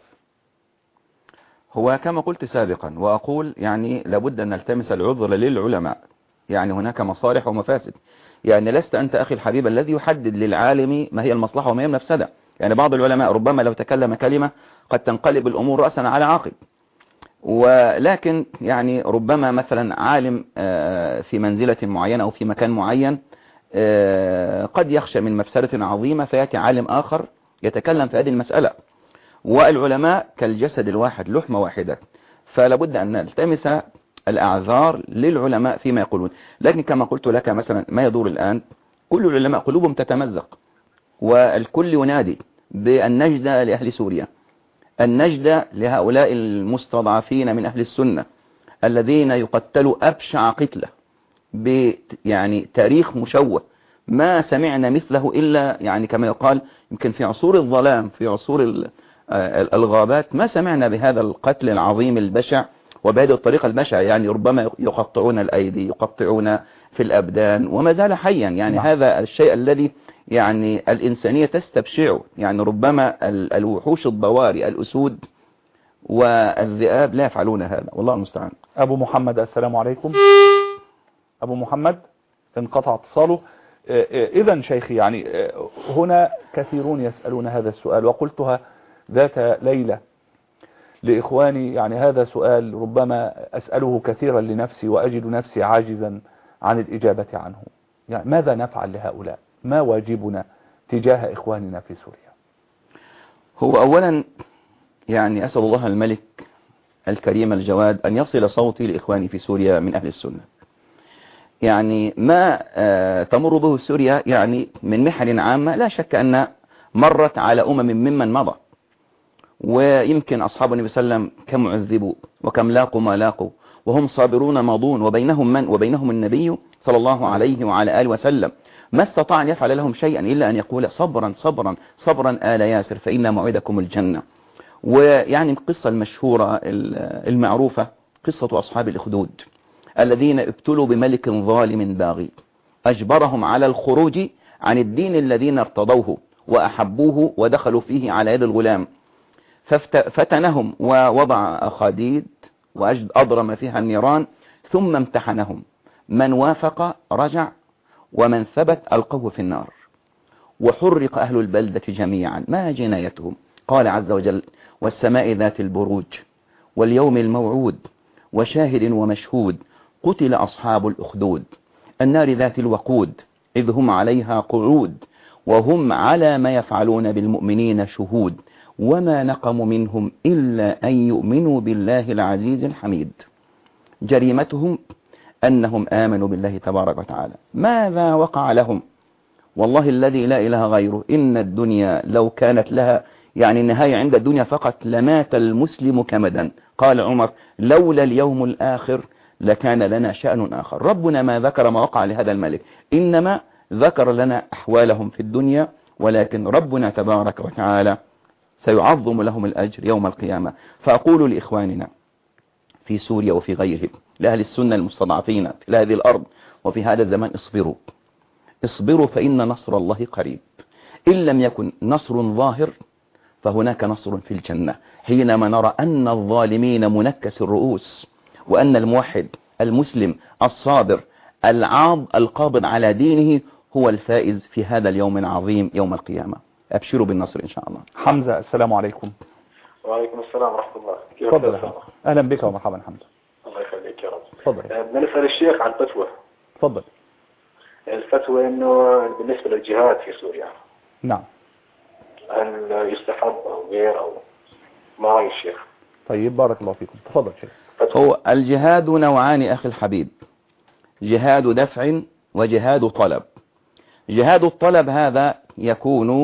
هو كما قلت سابقا وأقول يعني لابد أن نلتمس العذر للعلماء، يعني هناك مصالح ومفاسد. يعني لست أنت أخي الحبيب الذي يحدد للعالم ما هي المصلحة وما هي المفسدة. يعني بعض العلماء ربما لو تكلم كلمة قد تنقلب الأمور رأسا على عقب، ولكن يعني ربما مثلا عالم في منزلة معينة أو في مكان معين قد يخشى من مفسدة عظيمة فيأتي عالم آخر يتكلم في هذه المسألة. والعلماء كالجسد الواحد لحمة واحدة، فلابد أن نلتمس الأعذار للعلماء فيما يقولون. لكن كما قلت لك مثلا ما يدور الآن كل العلماء قلوبهم تتمزق، والكل ينادي بالنجدة لأهل سوريا، النجدة لهؤلاء المستضعفين من أهل السنة الذين يقتلوا أبشع قتلة يعني تاريخ مشوه ما سمعنا مثله إلا يعني كما يقال يمكن في عصور الظلام، في عصور الغابات ما سمعنا بهذا القتل العظيم البشع وبهذه الطريقة البشعة. يعني ربما يقطعون الأيدي، يقطعون في الأبدان وما زال حيا. يعني نعم. هذا الشيء الذي يعني الإنسانية تستبشعه. يعني ربما الوحوش الضواري الأسود والذئاب لا يفعلون هذا، والله المستعان.
أبو محمد السلام عليكم. أبو محمد انقطع اتصاله. إذا شيخي يعني هنا كثيرون يسألون هذا السؤال، وقلتها ذات ليلة لإخواني. يعني هذا سؤال ربما أسأله كثيرا لنفسي وأجد نفسي عاجزا عن الإجابة عنه. يعني ماذا نفعل لهؤلاء؟ ما واجبنا تجاه إخواننا في سوريا؟
هو أولا يعني أسأل الله الملك الكريم الجواد أن يصل صوتي لإخواني في سوريا من أهل السنة. يعني ما تمر به سوريا يعني من محن عامة لا شك أن مرت على أمم ممن مضى، ويمكن أصحاب النبي صلى الله عليه وسلم كم عذبوا وكم لاقوا ما لاقوا وهم صابرون ماضون، وبينهم من وبينهم النبي صلى الله عليه وعلى آله وسلم ما استطاع أن يفعل لهم شيئا إلا أن يقول صبرا صبرا صبرا آل ياسر فإن موعدكم الجنة. ويعني القصة المشهورة المعروفة قصة أصحاب الأخدود الذين ابتلوا بملك ظالم باغي أجبرهم على الخروج عن الدين الذين ارتضوه وأحبوه ودخلوا فيه على يد الغلام، ففتنهم ووضع أخاديد وأضرم فيها النيران ثم امتحنهم، من وافق رجع ومن ثبت ألقوه في النار، وحرق أهل البلدة جميعا. ما جنايتهم؟ قال عز وجل والسماء ذات البروج واليوم الموعود وشاهد ومشهود قتل أصحاب الأخدود النار ذات الوقود إذ هم عليها قعود وهم على ما يفعلون بالمؤمنين شهود وما نقموا منهم إلا أن يؤمنوا بالله العزيز الحميد. جريمتهم أنهم آمنوا بالله تبارك وتعالى. ماذا وقع لهم؟ والله الذي لا إله غيره إن الدنيا لو كانت لها يعني النهاية عند الدنيا فقط لمات المسلم كمدا. قال عمر لولا اليوم الآخر لكان لنا شأن آخر. ربنا ما ذكر ما وقع لهذا الملك، إنما ذكر لنا أحوالهم في الدنيا، ولكن ربنا تبارك وتعالى سيعظم لهم الأجر يوم القيامة. فأقول لإخواننا في سوريا وفي غيرهم لأهل السنة المستضعفين في هذه الأرض وفي هذا الزمان اصبروا اصبروا فإن نصر الله قريب. إن لم يكن نصر ظاهر فهناك نصر في الجنة حينما نرى أن الظالمين منكس الرؤوس وأن الموحد المسلم الصابر العاض القابض على دينه هو الفائز في هذا اليوم العظيم يوم القيامة. أبشروا بالنصر إن شاء الله.
حمزة السلام عليكم.
وعليكم السلام ورحمة الله.
تفضل. أهلا بك ومرحبا حمزة.
الله يخليك يا رب.
تفضل.
بنسأل الشيخ عن فتوى.
تفضل.
الفتوى إنه بالنسبة للجهاد في سوريا.
نعم.
هل يستحب أو غير أو ما رأي الشيخ؟
طيب بارك الله فيكم. تفضل شيخ.
هو الجهاد نوعان أخي الحبيب، جهاد دفع وجهاد طلب. جهاد الطلب هذا يكون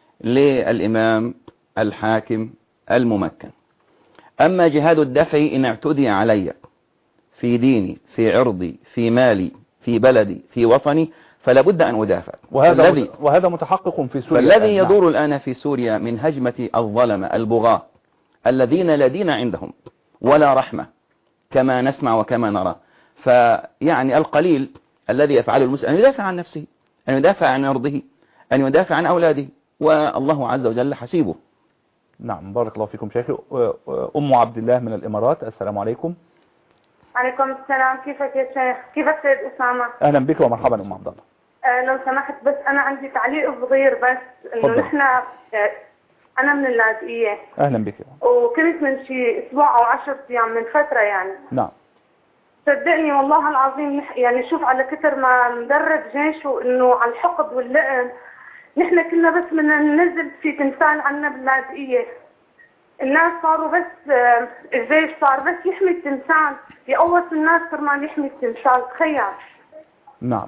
للإمام الحاكم الممكن. أما جهاد الدفع إن اعتدي علي في ديني في عرضي في مالي في بلدي في وطني فلا بد أن أدافع.
وهذا الذي وهذا متحقق في سوريا.
الذي يدور الآن في سوريا من هجمة الظلمة البغاة الذين لا دين عندهم ولا رحمة كما نسمع وكما نرى. فيعني القليل الذي يفعله المسلم أن يدافع عن نفسه، أن يدافع عن عرضه، أن يدافع عن أولاده، والله عز وجل حسيبه.
نعم بارك الله فيكم شيخي. أم عبد الله من الإمارات السلام عليكم.
عليكم السلام. كيفك يا شيخ؟ كيفك سيد أسامة؟
أهلا بك ومرحبا أم عبد الله.
أه لو سمحت بس أنا عندي تعليق صغير بس إنه نحن أه أنا من اللاذقية.
أهلا بك.
وكنت من شي أسبوع أو عشرة أيام من فترة يعني.
نعم.
صدقني والله العظيم يعني شوف على كتر ما مدرب جيش وإنه على الحقد واللئم نحن كنا بس بدنا ننزل في تمثال عنا باللاذقية. الناس صاروا بس أه الجيش صار بس يحمي التمثال، يقوص الناس كرمال يحمي التمثال. تخيل.
نعم.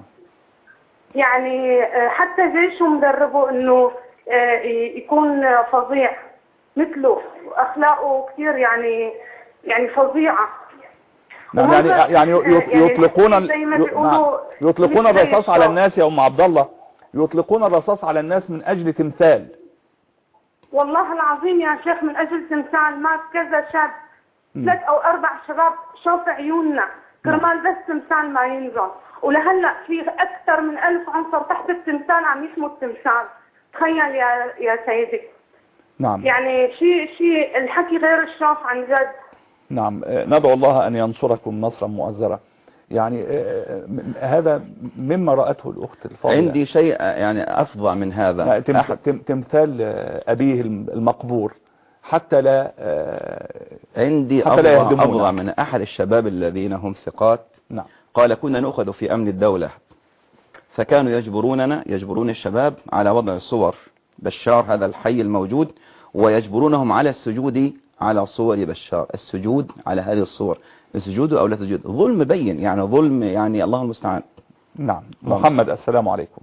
يعني حتى جيشه مدربه انه يكون فظيع مثله، واخلاقه كثير يعني يعني فظيعه.
نعم يعني يعني يطلقون يطلقون الرصاص على الناس يا ام عبد الله، يطلقون الرصاص على الناس من اجل تمثال.
والله العظيم يا شيخ من اجل تمثال مات كذا شاب، ثلاث او اربع شباب شوف عيوننا كرمال بس تمثال ما ينزل. ولهلا في اكثر من ألف عنصر تحت التمثال عم يحموا التمثال. تخيل يا يا سيدي.
نعم.
يعني شيء شيء الحكي غير الشاف عن جد.
نعم ندعو الله ان ينصركم نصرا مؤزرا. يعني هذا مما رأته الأخت الفاضلة.
عندي شيء يعني أفظع من هذا.
تمثال أبيه المقبور حتى لا
عندي
حتى لا
أفظع, أفظع من أحد الشباب الذين هم ثقات.
نعم.
قال كنا نأخذ في أمن الدولة فكانوا يجبروننا يجبرون الشباب على وضع صور بشار هذا الحي الموجود، ويجبرونهم على السجود على صور بشار، السجود على هذه الصور، السجود أو لا تسجد. ظلم بين يعني ظلم يعني الله المستعان.
نعم. محمد السلام عليكم.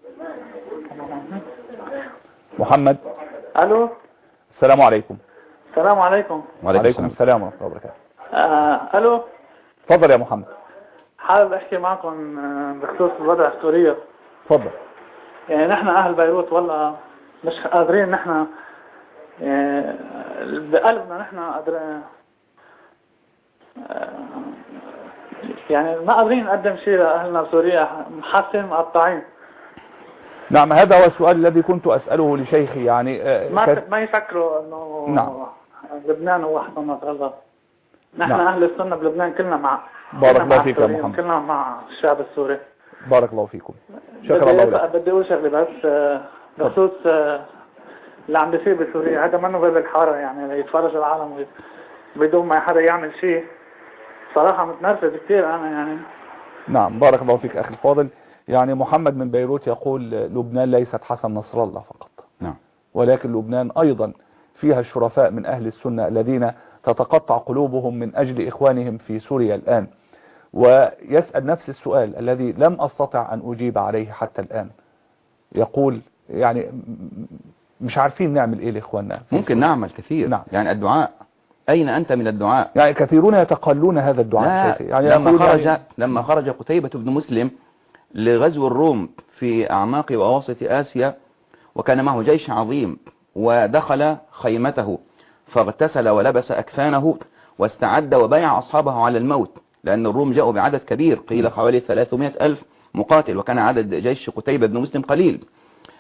محمد.
ألو.
السلام عليكم.
السلام عليكم.
وعليكم السلام ورحمة الله وبركاته.
آه ألو.
تفضل يا محمد.
حابب أحكي معكم بخصوص الوضع السوري.
تفضل.
يعني نحن أهل بيروت والله مش قادرين نحن يعني بقلبنا نحن قادرين يعني ما قادرين نقدم شيء لأهلنا بسوريا، حاسين مقطعين.
نعم هذا هو السؤال الذي كنت أسأله لشيخي يعني
ما كت... ما يفكروا إنه
نعم.
لبنان هو أحسن نصر. نحن
نعم.
أهل السنة بلبنان كلنا مع
بارك الله فيك يا محمد.
كلنا مع الشعب السوري.
بارك الله فيكم. شكرا الله لك.
بدي أقول شغلة بس بخصوص اللي عم بيصير بسوريا، هذا منه باب الحارة يعني يتفرج العالم بدون ما حدا يعمل شيء. صراحة متنرفز كثير أنا يعني.
نعم بارك الله فيك أخي الفاضل. يعني محمد من بيروت يقول لبنان ليست حسن نصر الله فقط.
نعم.
ولكن لبنان أيضا فيها الشرفاء من أهل السنة الذين تتقطع قلوبهم من أجل إخوانهم في سوريا الآن. ويسأل نفس السؤال الذي لم أستطع أن أجيب عليه حتى الآن. يقول يعني مش عارفين نعمل إيه لإخواننا.
ممكن نعمل كثير.
نعم.
يعني الدعاء، أين أنت من الدعاء؟
يعني كثيرون يتقلون هذا الدعاء.
يعني لما خرج يعني لما خرج قتيبة بن مسلم لغزو الروم في أعماق وأواسط آسيا وكان معه جيش عظيم، ودخل خيمته فاغتسل ولبس أكفانه واستعد وبايع أصحابه على الموت، لأن الروم جاءوا بعدد كبير، قيل حوالي ثلاثمائة ألف مقاتل، وكان عدد جيش قتيبة بن مسلم قليل.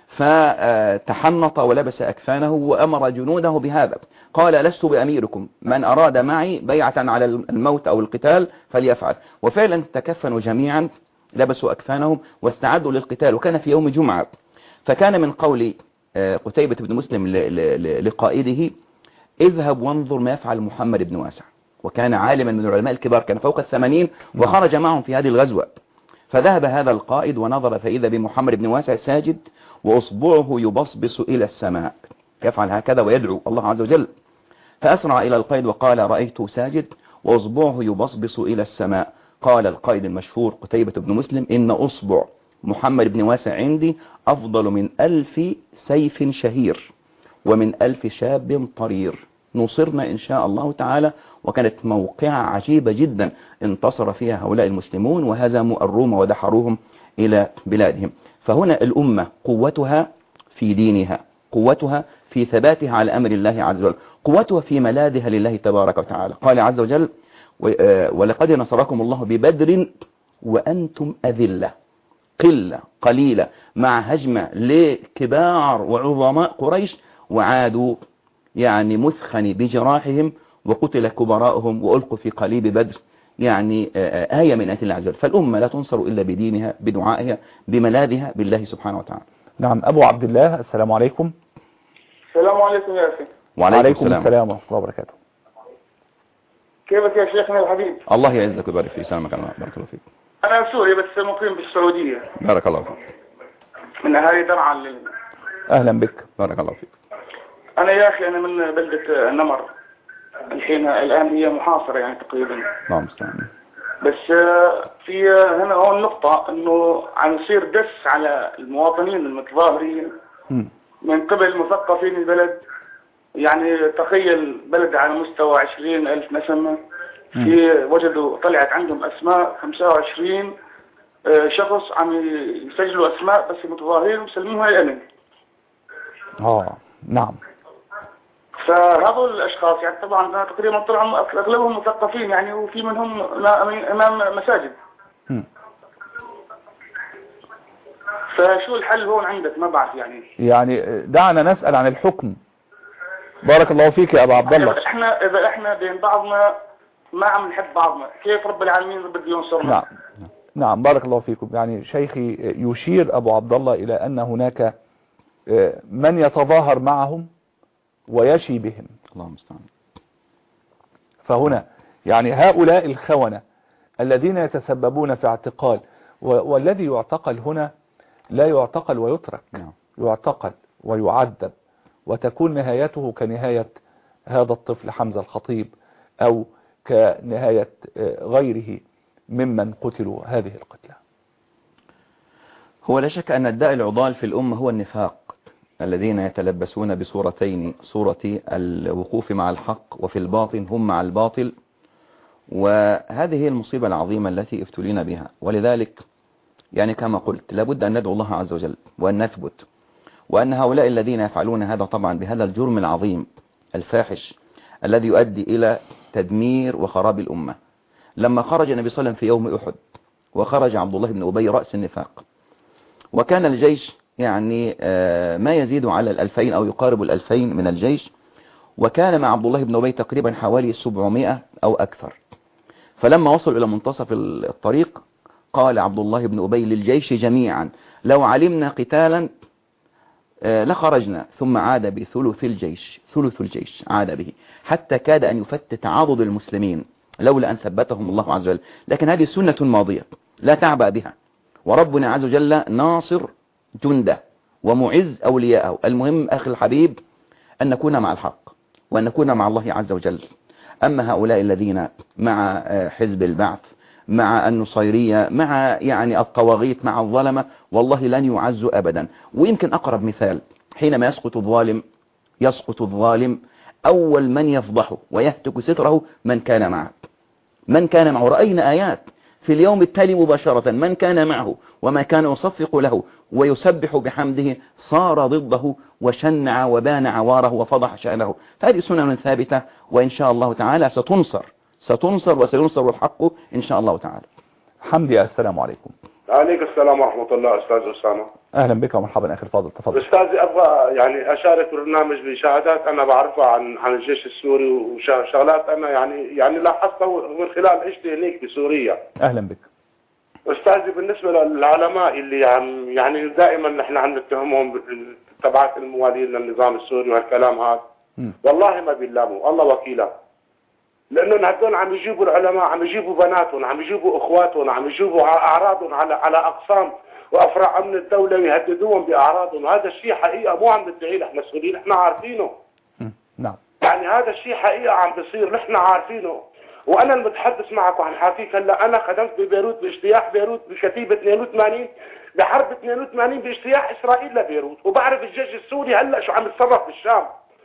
فتحنط ولبس أكفانه وأمر جنوده بهذا، قال لست بأميركم، من أراد معي بيعة على الموت أو القتال فليفعل. وفعلا تكفنوا جميعا، لبسوا أكفانهم واستعدوا للقتال، وكان في يوم جمعة. فكان من قول قتيبة بن مسلم لقائده اذهب وانظر ما يفعل محمد بن واسع، وكان عالما من العلماء الكبار، كان فوق الثمانين وخرج معهم في هذه الغزوة. فذهب هذا القائد ونظر فإذا بمحمد بن واسع ساجد وأصبعه يبصبص إلى السماء، يفعل هكذا ويدعو الله عز وجل. فأسرع إلى القائد وقال رأيته ساجد وأصبعه يبصبص إلى السماء. قال القائد المشهور قتيبة بن مسلم إن أصبع محمد بن واسع عندي أفضل من ألف سيف شهير ومن ألف شاب طرير. نصرنا إن شاء الله تعالى. وكانت موقعة عجيبة جدا انتصر فيها هؤلاء المسلمون وهزموا الروم ودحروهم إلى بلادهم. فهنا الأمة قوتها في دينها، قوتها في ثباتها على أمر الله عز وجل، قوتها في ملاذها لله تبارك وتعالى. قال عز وجل ولقد نصركم الله ببدر وأنتم أذلة، قلة قليلة مع هجمة لكبار وعظماء قريش، وعادوا يعني مثخن بجراحهم وقتل كبراءهم وألقوا في قليب بدر. يعني آية من آيات الله عز وجل. فالأمة لا تنصر إلا بدينها، بدعائها، بملاذها بالله سبحانه وتعالى.
نعم. أبو عبد الله السلام عليكم.
السلام عليكم يا أخي.
وعليكم السلام,
السلام ورحمة الله وبركاته.
كيفك يا شيخنا الحبيب؟
الله يعزك ويبارك فيك. سلامك الله، بارك الله فيك.
أنا سوري بس مقيم بالسعودية.
بارك الله فيك.
من أهالي درعا.
أهلا بك.
بارك الله فيك.
أنا يا أخي أنا من بلدة النمر، الحين الآن هي محاصرة يعني تقريبا.
نعم مستعان.
بس في هنا هون نقطة إنه عم يصير دس على المواطنين المتظاهرين من قبل مثقفين البلد. يعني تخيل بلد على مستوى عشرين ألف نسمة، في وجدوا طلعت عندهم أسماء خمسة وعشرين شخص عم يسجلوا أسماء بس المتظاهرين ويسلموها للأمن.
آه نعم.
فهذول الأشخاص يعني طبعا تقريبا طلعوا أغلبهم مثقفين يعني، وفي منهم أمام مساجد. م. فشو الحل هون عندك؟ ما بعرف يعني.
يعني دعنا نسأل عن الحكم. بارك الله فيك يا أبو عبد الله.
احنا إذا احنا بين بعضنا ما عم نحب بعضنا، كيف رب العالمين بده ينصرنا؟
نعم نعم بارك الله فيكم. يعني شيخي يشير أبو عبد الله إلى أن هناك من يتظاهر معهم ويشي بهم.
اللهم استعان.
فهنا يعني هؤلاء الخونة الذين يتسببون في اعتقال، والذي يعتقل هنا لا يعتقل ويترك، يعتقل ويعذب، وتكون نهايته كنهاية هذا الطفل حمزة الخطيب أو كنهاية غيره ممن قتلوا هذه القتلة.
هو لا شك أن الداء العضال في الأمة هو النفاق، الذين يتلبسون بصورتين، صورة الوقوف مع الحق وفي الباطن هم مع الباطل. وهذه هي المصيبة العظيمة التي ابتلينا بها. ولذلك يعني كما قلت لابد أن ندعو الله عز وجل وأن نثبت، وأن هؤلاء الذين يفعلون هذا طبعا بهذا الجرم العظيم الفاحش الذي يؤدي إلى تدمير وخراب الأمة. لما خرج النبي صلى الله عليه وسلم في يوم أحد وخرج عبد الله بن أبي رأس النفاق، وكان الجيش يعني ما يزيد على الألفين أو يقارب الألفين من الجيش، وكان مع عبد الله بن أبي تقريبا حوالي سبعمائة أو أكثر. فلما وصلوا إلى منتصف الطريق قال عبد الله بن أبي للجيش جميعا لو علمنا قتالا لخرجنا، ثم عاد بثلث الجيش، ثلث الجيش عاد به حتى كاد أن يفتت عضد المسلمين لولا أن ثبتهم الله عز وجل. لكن هذه سنة ماضية لا تعبأ بها، وربنا عز وجل ناصر جنده ومعز أولياءه. المهم أخي الحبيب أن نكون مع الحق وأن نكون مع الله عز وجل. أما هؤلاء الذين مع حزب البعث، مع النصيرية، مع يعني الطواغيت، مع الظلمة، والله لن يعزوا أبدا. ويمكن أقرب مثال حينما يسقط الظالم يسقط الظالم أول من يفضحه ويهتك ستره من كان معه، من كان معه. رأينا آيات في اليوم التالي مباشرة من كان معه وما كان يصفق له ويسبح بحمده صار ضده وشنع وبان عواره وفضح شأنه. هذه سنة ثابتة، وإن شاء الله تعالى ستنصر ستنصر وسينصر الحق إن شاء الله تعالى.
حمدي السلام عليكم.
عليك السلام ورحمة الله أستاذ أسامة.
أهلا بك ومرحبا أخي الفاضل، تفضل.
أستاذي أبغى يعني أشارك برنامج بشهادات أنا بعرفها عن عن الجيش السوري وشغلات أنا يعني يعني لاحظتها من خلال عشتي هنيك بسوريا.
أهلا بك.
أستاذي بالنسبة للعلماء اللي عم يعني دائما نحن عم نتهمهم تبعات الموالين للنظام السوري وهالكلام هذا، والله ما بيلاموا الله وكيله، لأنه هذول عم يجيبوا العلماء، عم يجيبوا بناتهم، عم يجيبوا اخواتهم، عم يجيبوا اعراضهم على على اقسام وافرع امن الدوله ويهددوهم باعراضهم. هذا الشيء حقيقه مو عم ندعيه احنا السوريين، احنا عارفينه.
نعم.
يعني هذا الشيء حقيقه عم بيصير نحن عارفينه. وانا المتحدث معك وعم حاكيك هلا، انا خدمت ببيروت باجتياح بيروت بكتيبه اثنين وثمانين بحرب اثنين وثمانين باجتياح اسرائيل لبيروت، وبعرف الجيش السوري هلا شو عم يتصرف بالشام.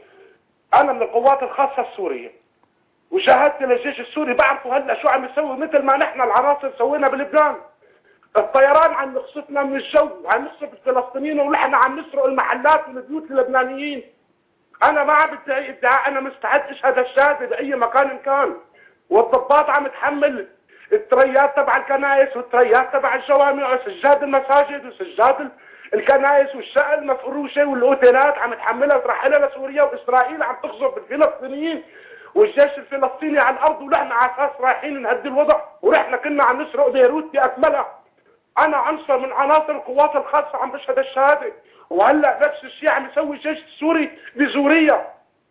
انا من القوات الخاصه السوريه وشاهدت للجيش السوري، بعرفوا هلا شو عم يسوي مثل ما نحن العناصر سوينا بلبنان. الطيران عم يخصفنا من الجو وعم يخصف الفلسطينيين ونحن عم نسرق المحلات والبيوت اللبنانيين. انا ما عم بدعي ادعاء، انا مستعد اشهد الشهاده باي مكان كان. والضباط عم تحمل التريات تبع الكنائس والتريات تبع الجوامع وسجاد المساجد وسجاد الكنائس والشقق المفروشه والاوتيلات عم تحملها وترحلها لسوريا، واسرائيل عم تقصف بالفلسطينيين والجيش الفلسطيني على الارض، ونحن على اساس رايحين نهدي الوضع، ونحن كنا عم نسرق بيروت باكملها. انا عنصر من عناصر القوات الخاصه عم بشهد الشهاده، وهلا نفس الشيء عم يسوي الجيش السوري بسوريا.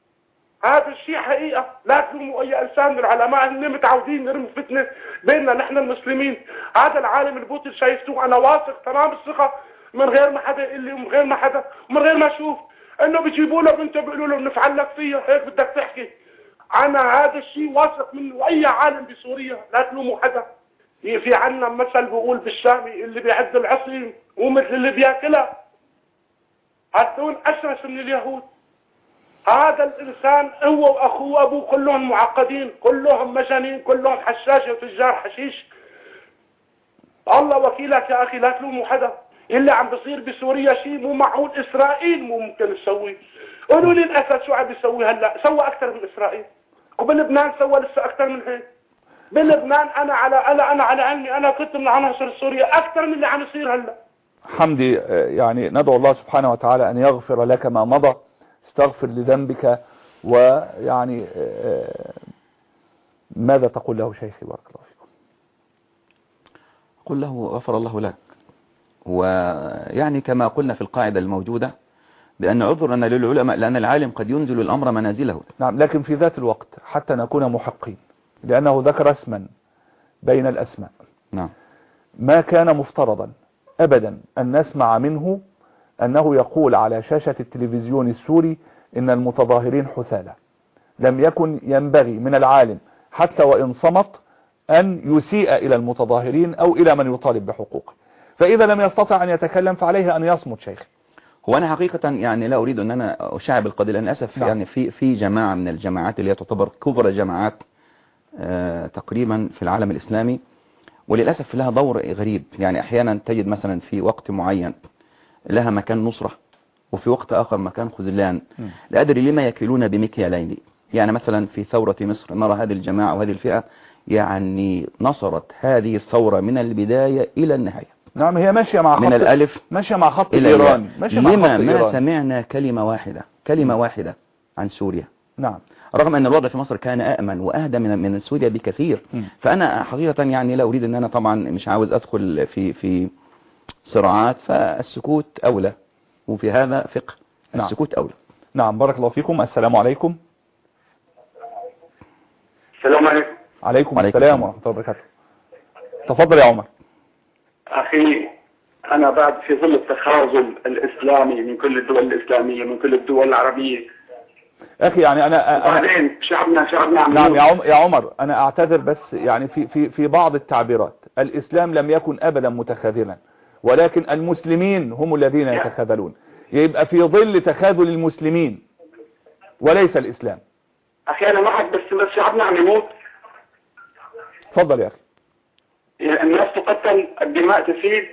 هذا الشيء حقيقه، لا تلوموا اي انسان من العلماء، هن متعودين نرموا فتنه بيننا نحن المسلمين. هذا العالم البوتي شايفتوه، انا واثق تمام الثقه من غير ما حدا يقول لي ومن غير ما حدا ومن غير ما اشوف انه بيجيبوا له بنته بيقولوا له بنفعل لك فيها هيك بدك تحكي. انا هذا الشيء واثق منه، واي عالم بسوريا لا تلوموا حدا. في عنا مثل بقول بالشامي، اللي بيعد العصي مو مثل اللي بياكلها. هدول اشرس من اليهود. هذا الانسان هو واخوه ابوه كلهم معقدين، كلهم مجانين، كلهم حشاشه وتجار حشيش. الله وكيلك يا اخي، لا تلوموا حدا. اللي عم بصير بسوريا شيء مو معقول، اسرائيل مو ممكن تسويه. قولوا لي الاسد شو عم بيسوي هلا؟ سوى اكثر من اسرائيل. وبلبنان سوى لسه اكثر من هيك. بلبنان انا على انا انا على علمي، انا كنت من العناصر السوريه اكثر من اللي عم يصير هلا.
حمدي، يعني ندعو الله سبحانه وتعالى ان يغفر لك ما مضى، استغفر لذنبك. ويعني ماذا تقول له شيخي بارك الله فيكم؟
قل له غفر الله لك. ويعني كما قلنا في القاعدة الموجودة بأن عذرنا للعلماء، لأن العالم قد ينزل الأمر منازله.
نعم، لكن في ذات الوقت حتى نكون محقين، لأنه ذكر اسما بين الأسماء.
نعم.
ما كان مفترضا أبدا أن نسمع منه أنه يقول على شاشة التلفزيون السوري إن المتظاهرين حثالة. لم يكن ينبغي من العالم حتى وإن صمت أن يسيء إلى المتظاهرين أو إلى من يطالب بحقوقه. فإذا لم يستطع أن يتكلم فعليه أن يصمت شيخ.
هو أنا حقيقة يعني لا أريد أن أنا أشعب القضية، لأن للأسف نعم. يعني في في جماعة من الجماعات اللي تعتبر كبرى جماعات آه تقريبا في العالم الإسلامي، وللأسف لها دور غريب. يعني أحيانا تجد مثلا في وقت معين لها مكان نصرة، وفي وقت آخر مكان خذلان. لا أدري لما يكيلون بمكيالين. يعني مثلا في ثورة مصر نرى هذه الجماعة وهذه الفئة يعني نصرت هذه الثورة من البداية إلى النهاية.
نعم، هي ماشية مع خط
من الألف
ماشية مع خط إيران.
لما ما سمعنا كلمة واحدة كلمة م. واحدة عن سوريا.
نعم.
رغم أن الوضع في مصر كان أأمن وأهدى من من سوريا بكثير. م. فأنا حقيقة يعني لا أريد أن أنا طبعا مش عاوز أدخل في في صراعات، فالسكوت أولى، وفي هذا فقه. نعم. السكوت أولى.
نعم، بارك الله فيكم. السلام عليكم.
السلام عليكم.
عليكم السلام ورحمة الله وبركاته. تفضل يا عمر.
أخي، أنا بعد في ظل التخاذل الإسلامي من كل الدول الإسلامية، من كل الدول العربية.
أخي يعني أنا
بعدين شعبنا شعبنا
نعم يا عمر, يا عمر أنا أعتذر، بس يعني في في في بعض التعبيرات الإسلام لم يكن أبدا متخاذلا، ولكن المسلمين هم الذين يتخاذلون. يبقى في ظل تخاذل المسلمين وليس الإسلام.
أخي أنا معك، بس بس شعبنا عم يموت.
تفضل يا أخي.
الناس تقتل، الدماء تسيل،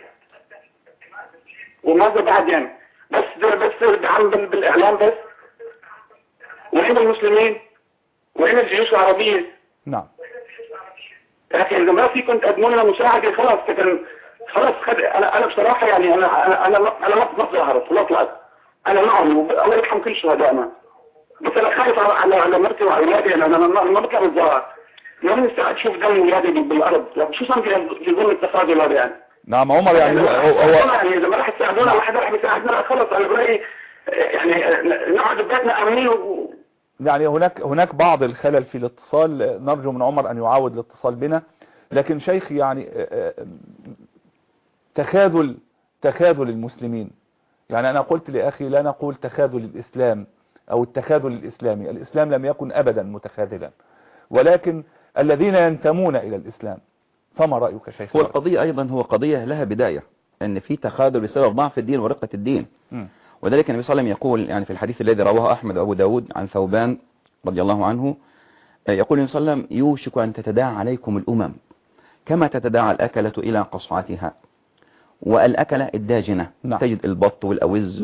وماذا بعدين؟ بس بس دعم بالإعلام بس. وين المسلمين؟ وين الجيوش العربية؟
نعم.
يا أخي إذا ما فيكم تقدموا لنا مساعدة خلاص كده
خلاص خد انا انا بصراحه يعني انا انا انا ما- انا ما ما ظهرت وما طلعت. انا معهم وب- الله يرحم كل شهدائنا. بس انا خايف على على على مرتي وعلى اولادي. انا انا ما ما بطلع بالظاهر. ما بنستعد اشوف دم اولادي بالارض، خصوصا في في ظل التخاذل هذا يعني.
نعم عمر، يعني هو, هو
يعني اذا ما راح تساعدونا واحد راح يساعدنا خلص. انا برايي يعني نقعد ببيتنا امنين و...
يعني هناك هناك بعض الخلل في الاتصال، نرجو من عمر أن يعاود الاتصال بنا. لكن شيخ يعني تخاذل تخاذل المسلمين، يعني أنا قلت لأخي لا نقول تخاذل الإسلام أو التخاذل الإسلامي، الإسلام لم يكن أبدا متخاذلا، ولكن الذين ينتمون إلى الإسلام. فما رأيك شيخ؟
هو القضية أيضا هو قضية لها بداية، أن في تخاذل بسبب ضعف الدين ورقة الدين. م. وذلك النبي صلى الله عليه وسلم يقول يعني في الحديث الذي رواه أحمد وأبو داود عن ثوبان رضي الله عنه، يقول النبي صلى الله عليه وسلم: يوشك أن تتداعى عليكم الأمم كما تتداعى الأكلة إلى قصعتها. والأكلة الداجنة، نعم. تجد البط والأوز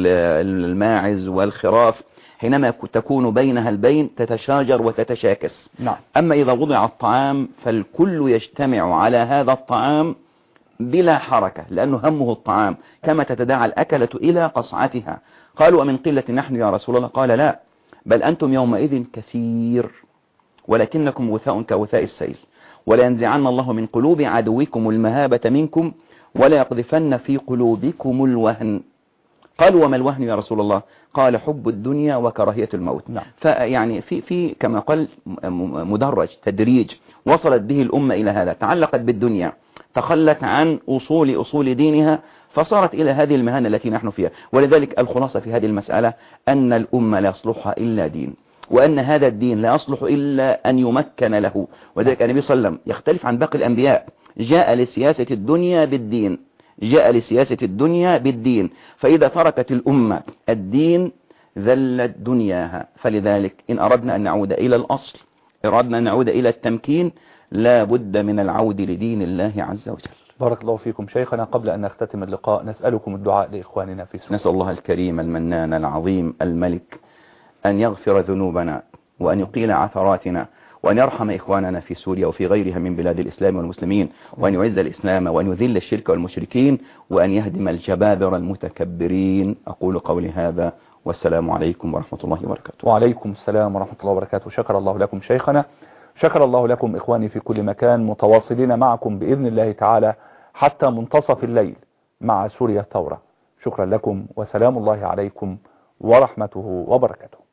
والماعز والخراف حينما تكون بينها البين تتشاجر وتتشاكس، نعم. أما إذا وضع الطعام فالكل يجتمع على هذا الطعام بلا حركة، لأنه همه الطعام، كما تتداعى الأكلة إلى قصعتها. قالوا: ومن قلة نحن يا رسول الله؟ قال: لا، بل أنتم يومئذ كثير ولكنكم وثاء كوثاء السيل، ولا ينزعن الله من قلوب عدوكم المهابة منكم ولا يقذفن في قلوبكم الوهن. قالوا: وما الوهن يا رسول الله؟ قال: حب الدنيا وكراهية الموت. نعم. فيعني في في كما قال مدرج تدريج وصلت به الأمة إلى هذا، تعلقت بالدنيا، تخلت عن أصول أصول دينها، فصارت إلى هذه المهانة التي نحن فيها. ولذلك الخلاصة في هذه المسألة أن الأمة لا يصلحها إلا دين، وأن هذا الدين لا يصلح إلا أن يمكن له. وذلك النبي صلى الله عليه وسلم يختلف عن باقي الأنبياء، جاء لسياسة الدنيا بالدين، جاء لسياسة الدنيا بالدين، فإذا تركت الأمة الدين ذلت دنياها. فلذلك إن أردنا أن نعود إلى الأصل، أردنا أن نعود إلى التمكين، لا بد من العود لدين الله عز وجل.
بارك الله فيكم شيخنا. قبل أن نختتم اللقاء نسألكم الدعاء لإخواننا في سوريا.
نسأل الله الكريم المنان العظيم الملك أن يغفر ذنوبنا وأن يقيل عثراتنا وأن يرحم إخواننا في سوريا وفي غيرها من بلاد الإسلام والمسلمين، وأن يعز الإسلام وأن يذل الشرك والمشركين وأن يهدم الجبابرة المتكبرين. أقول قولي هذا والسلام عليكم ورحمة الله وبركاته.
وعليكم السلام ورحمة الله وبركاته. شكر الله لكم شيخنا، شكر الله لكم إخواني في كل مكان، متواصلين معكم بإذن الله تعالى حتى منتصف الليل مع سوريا الثورة. شكرا لكم وسلام الله عليكم ورحمته وبركاته.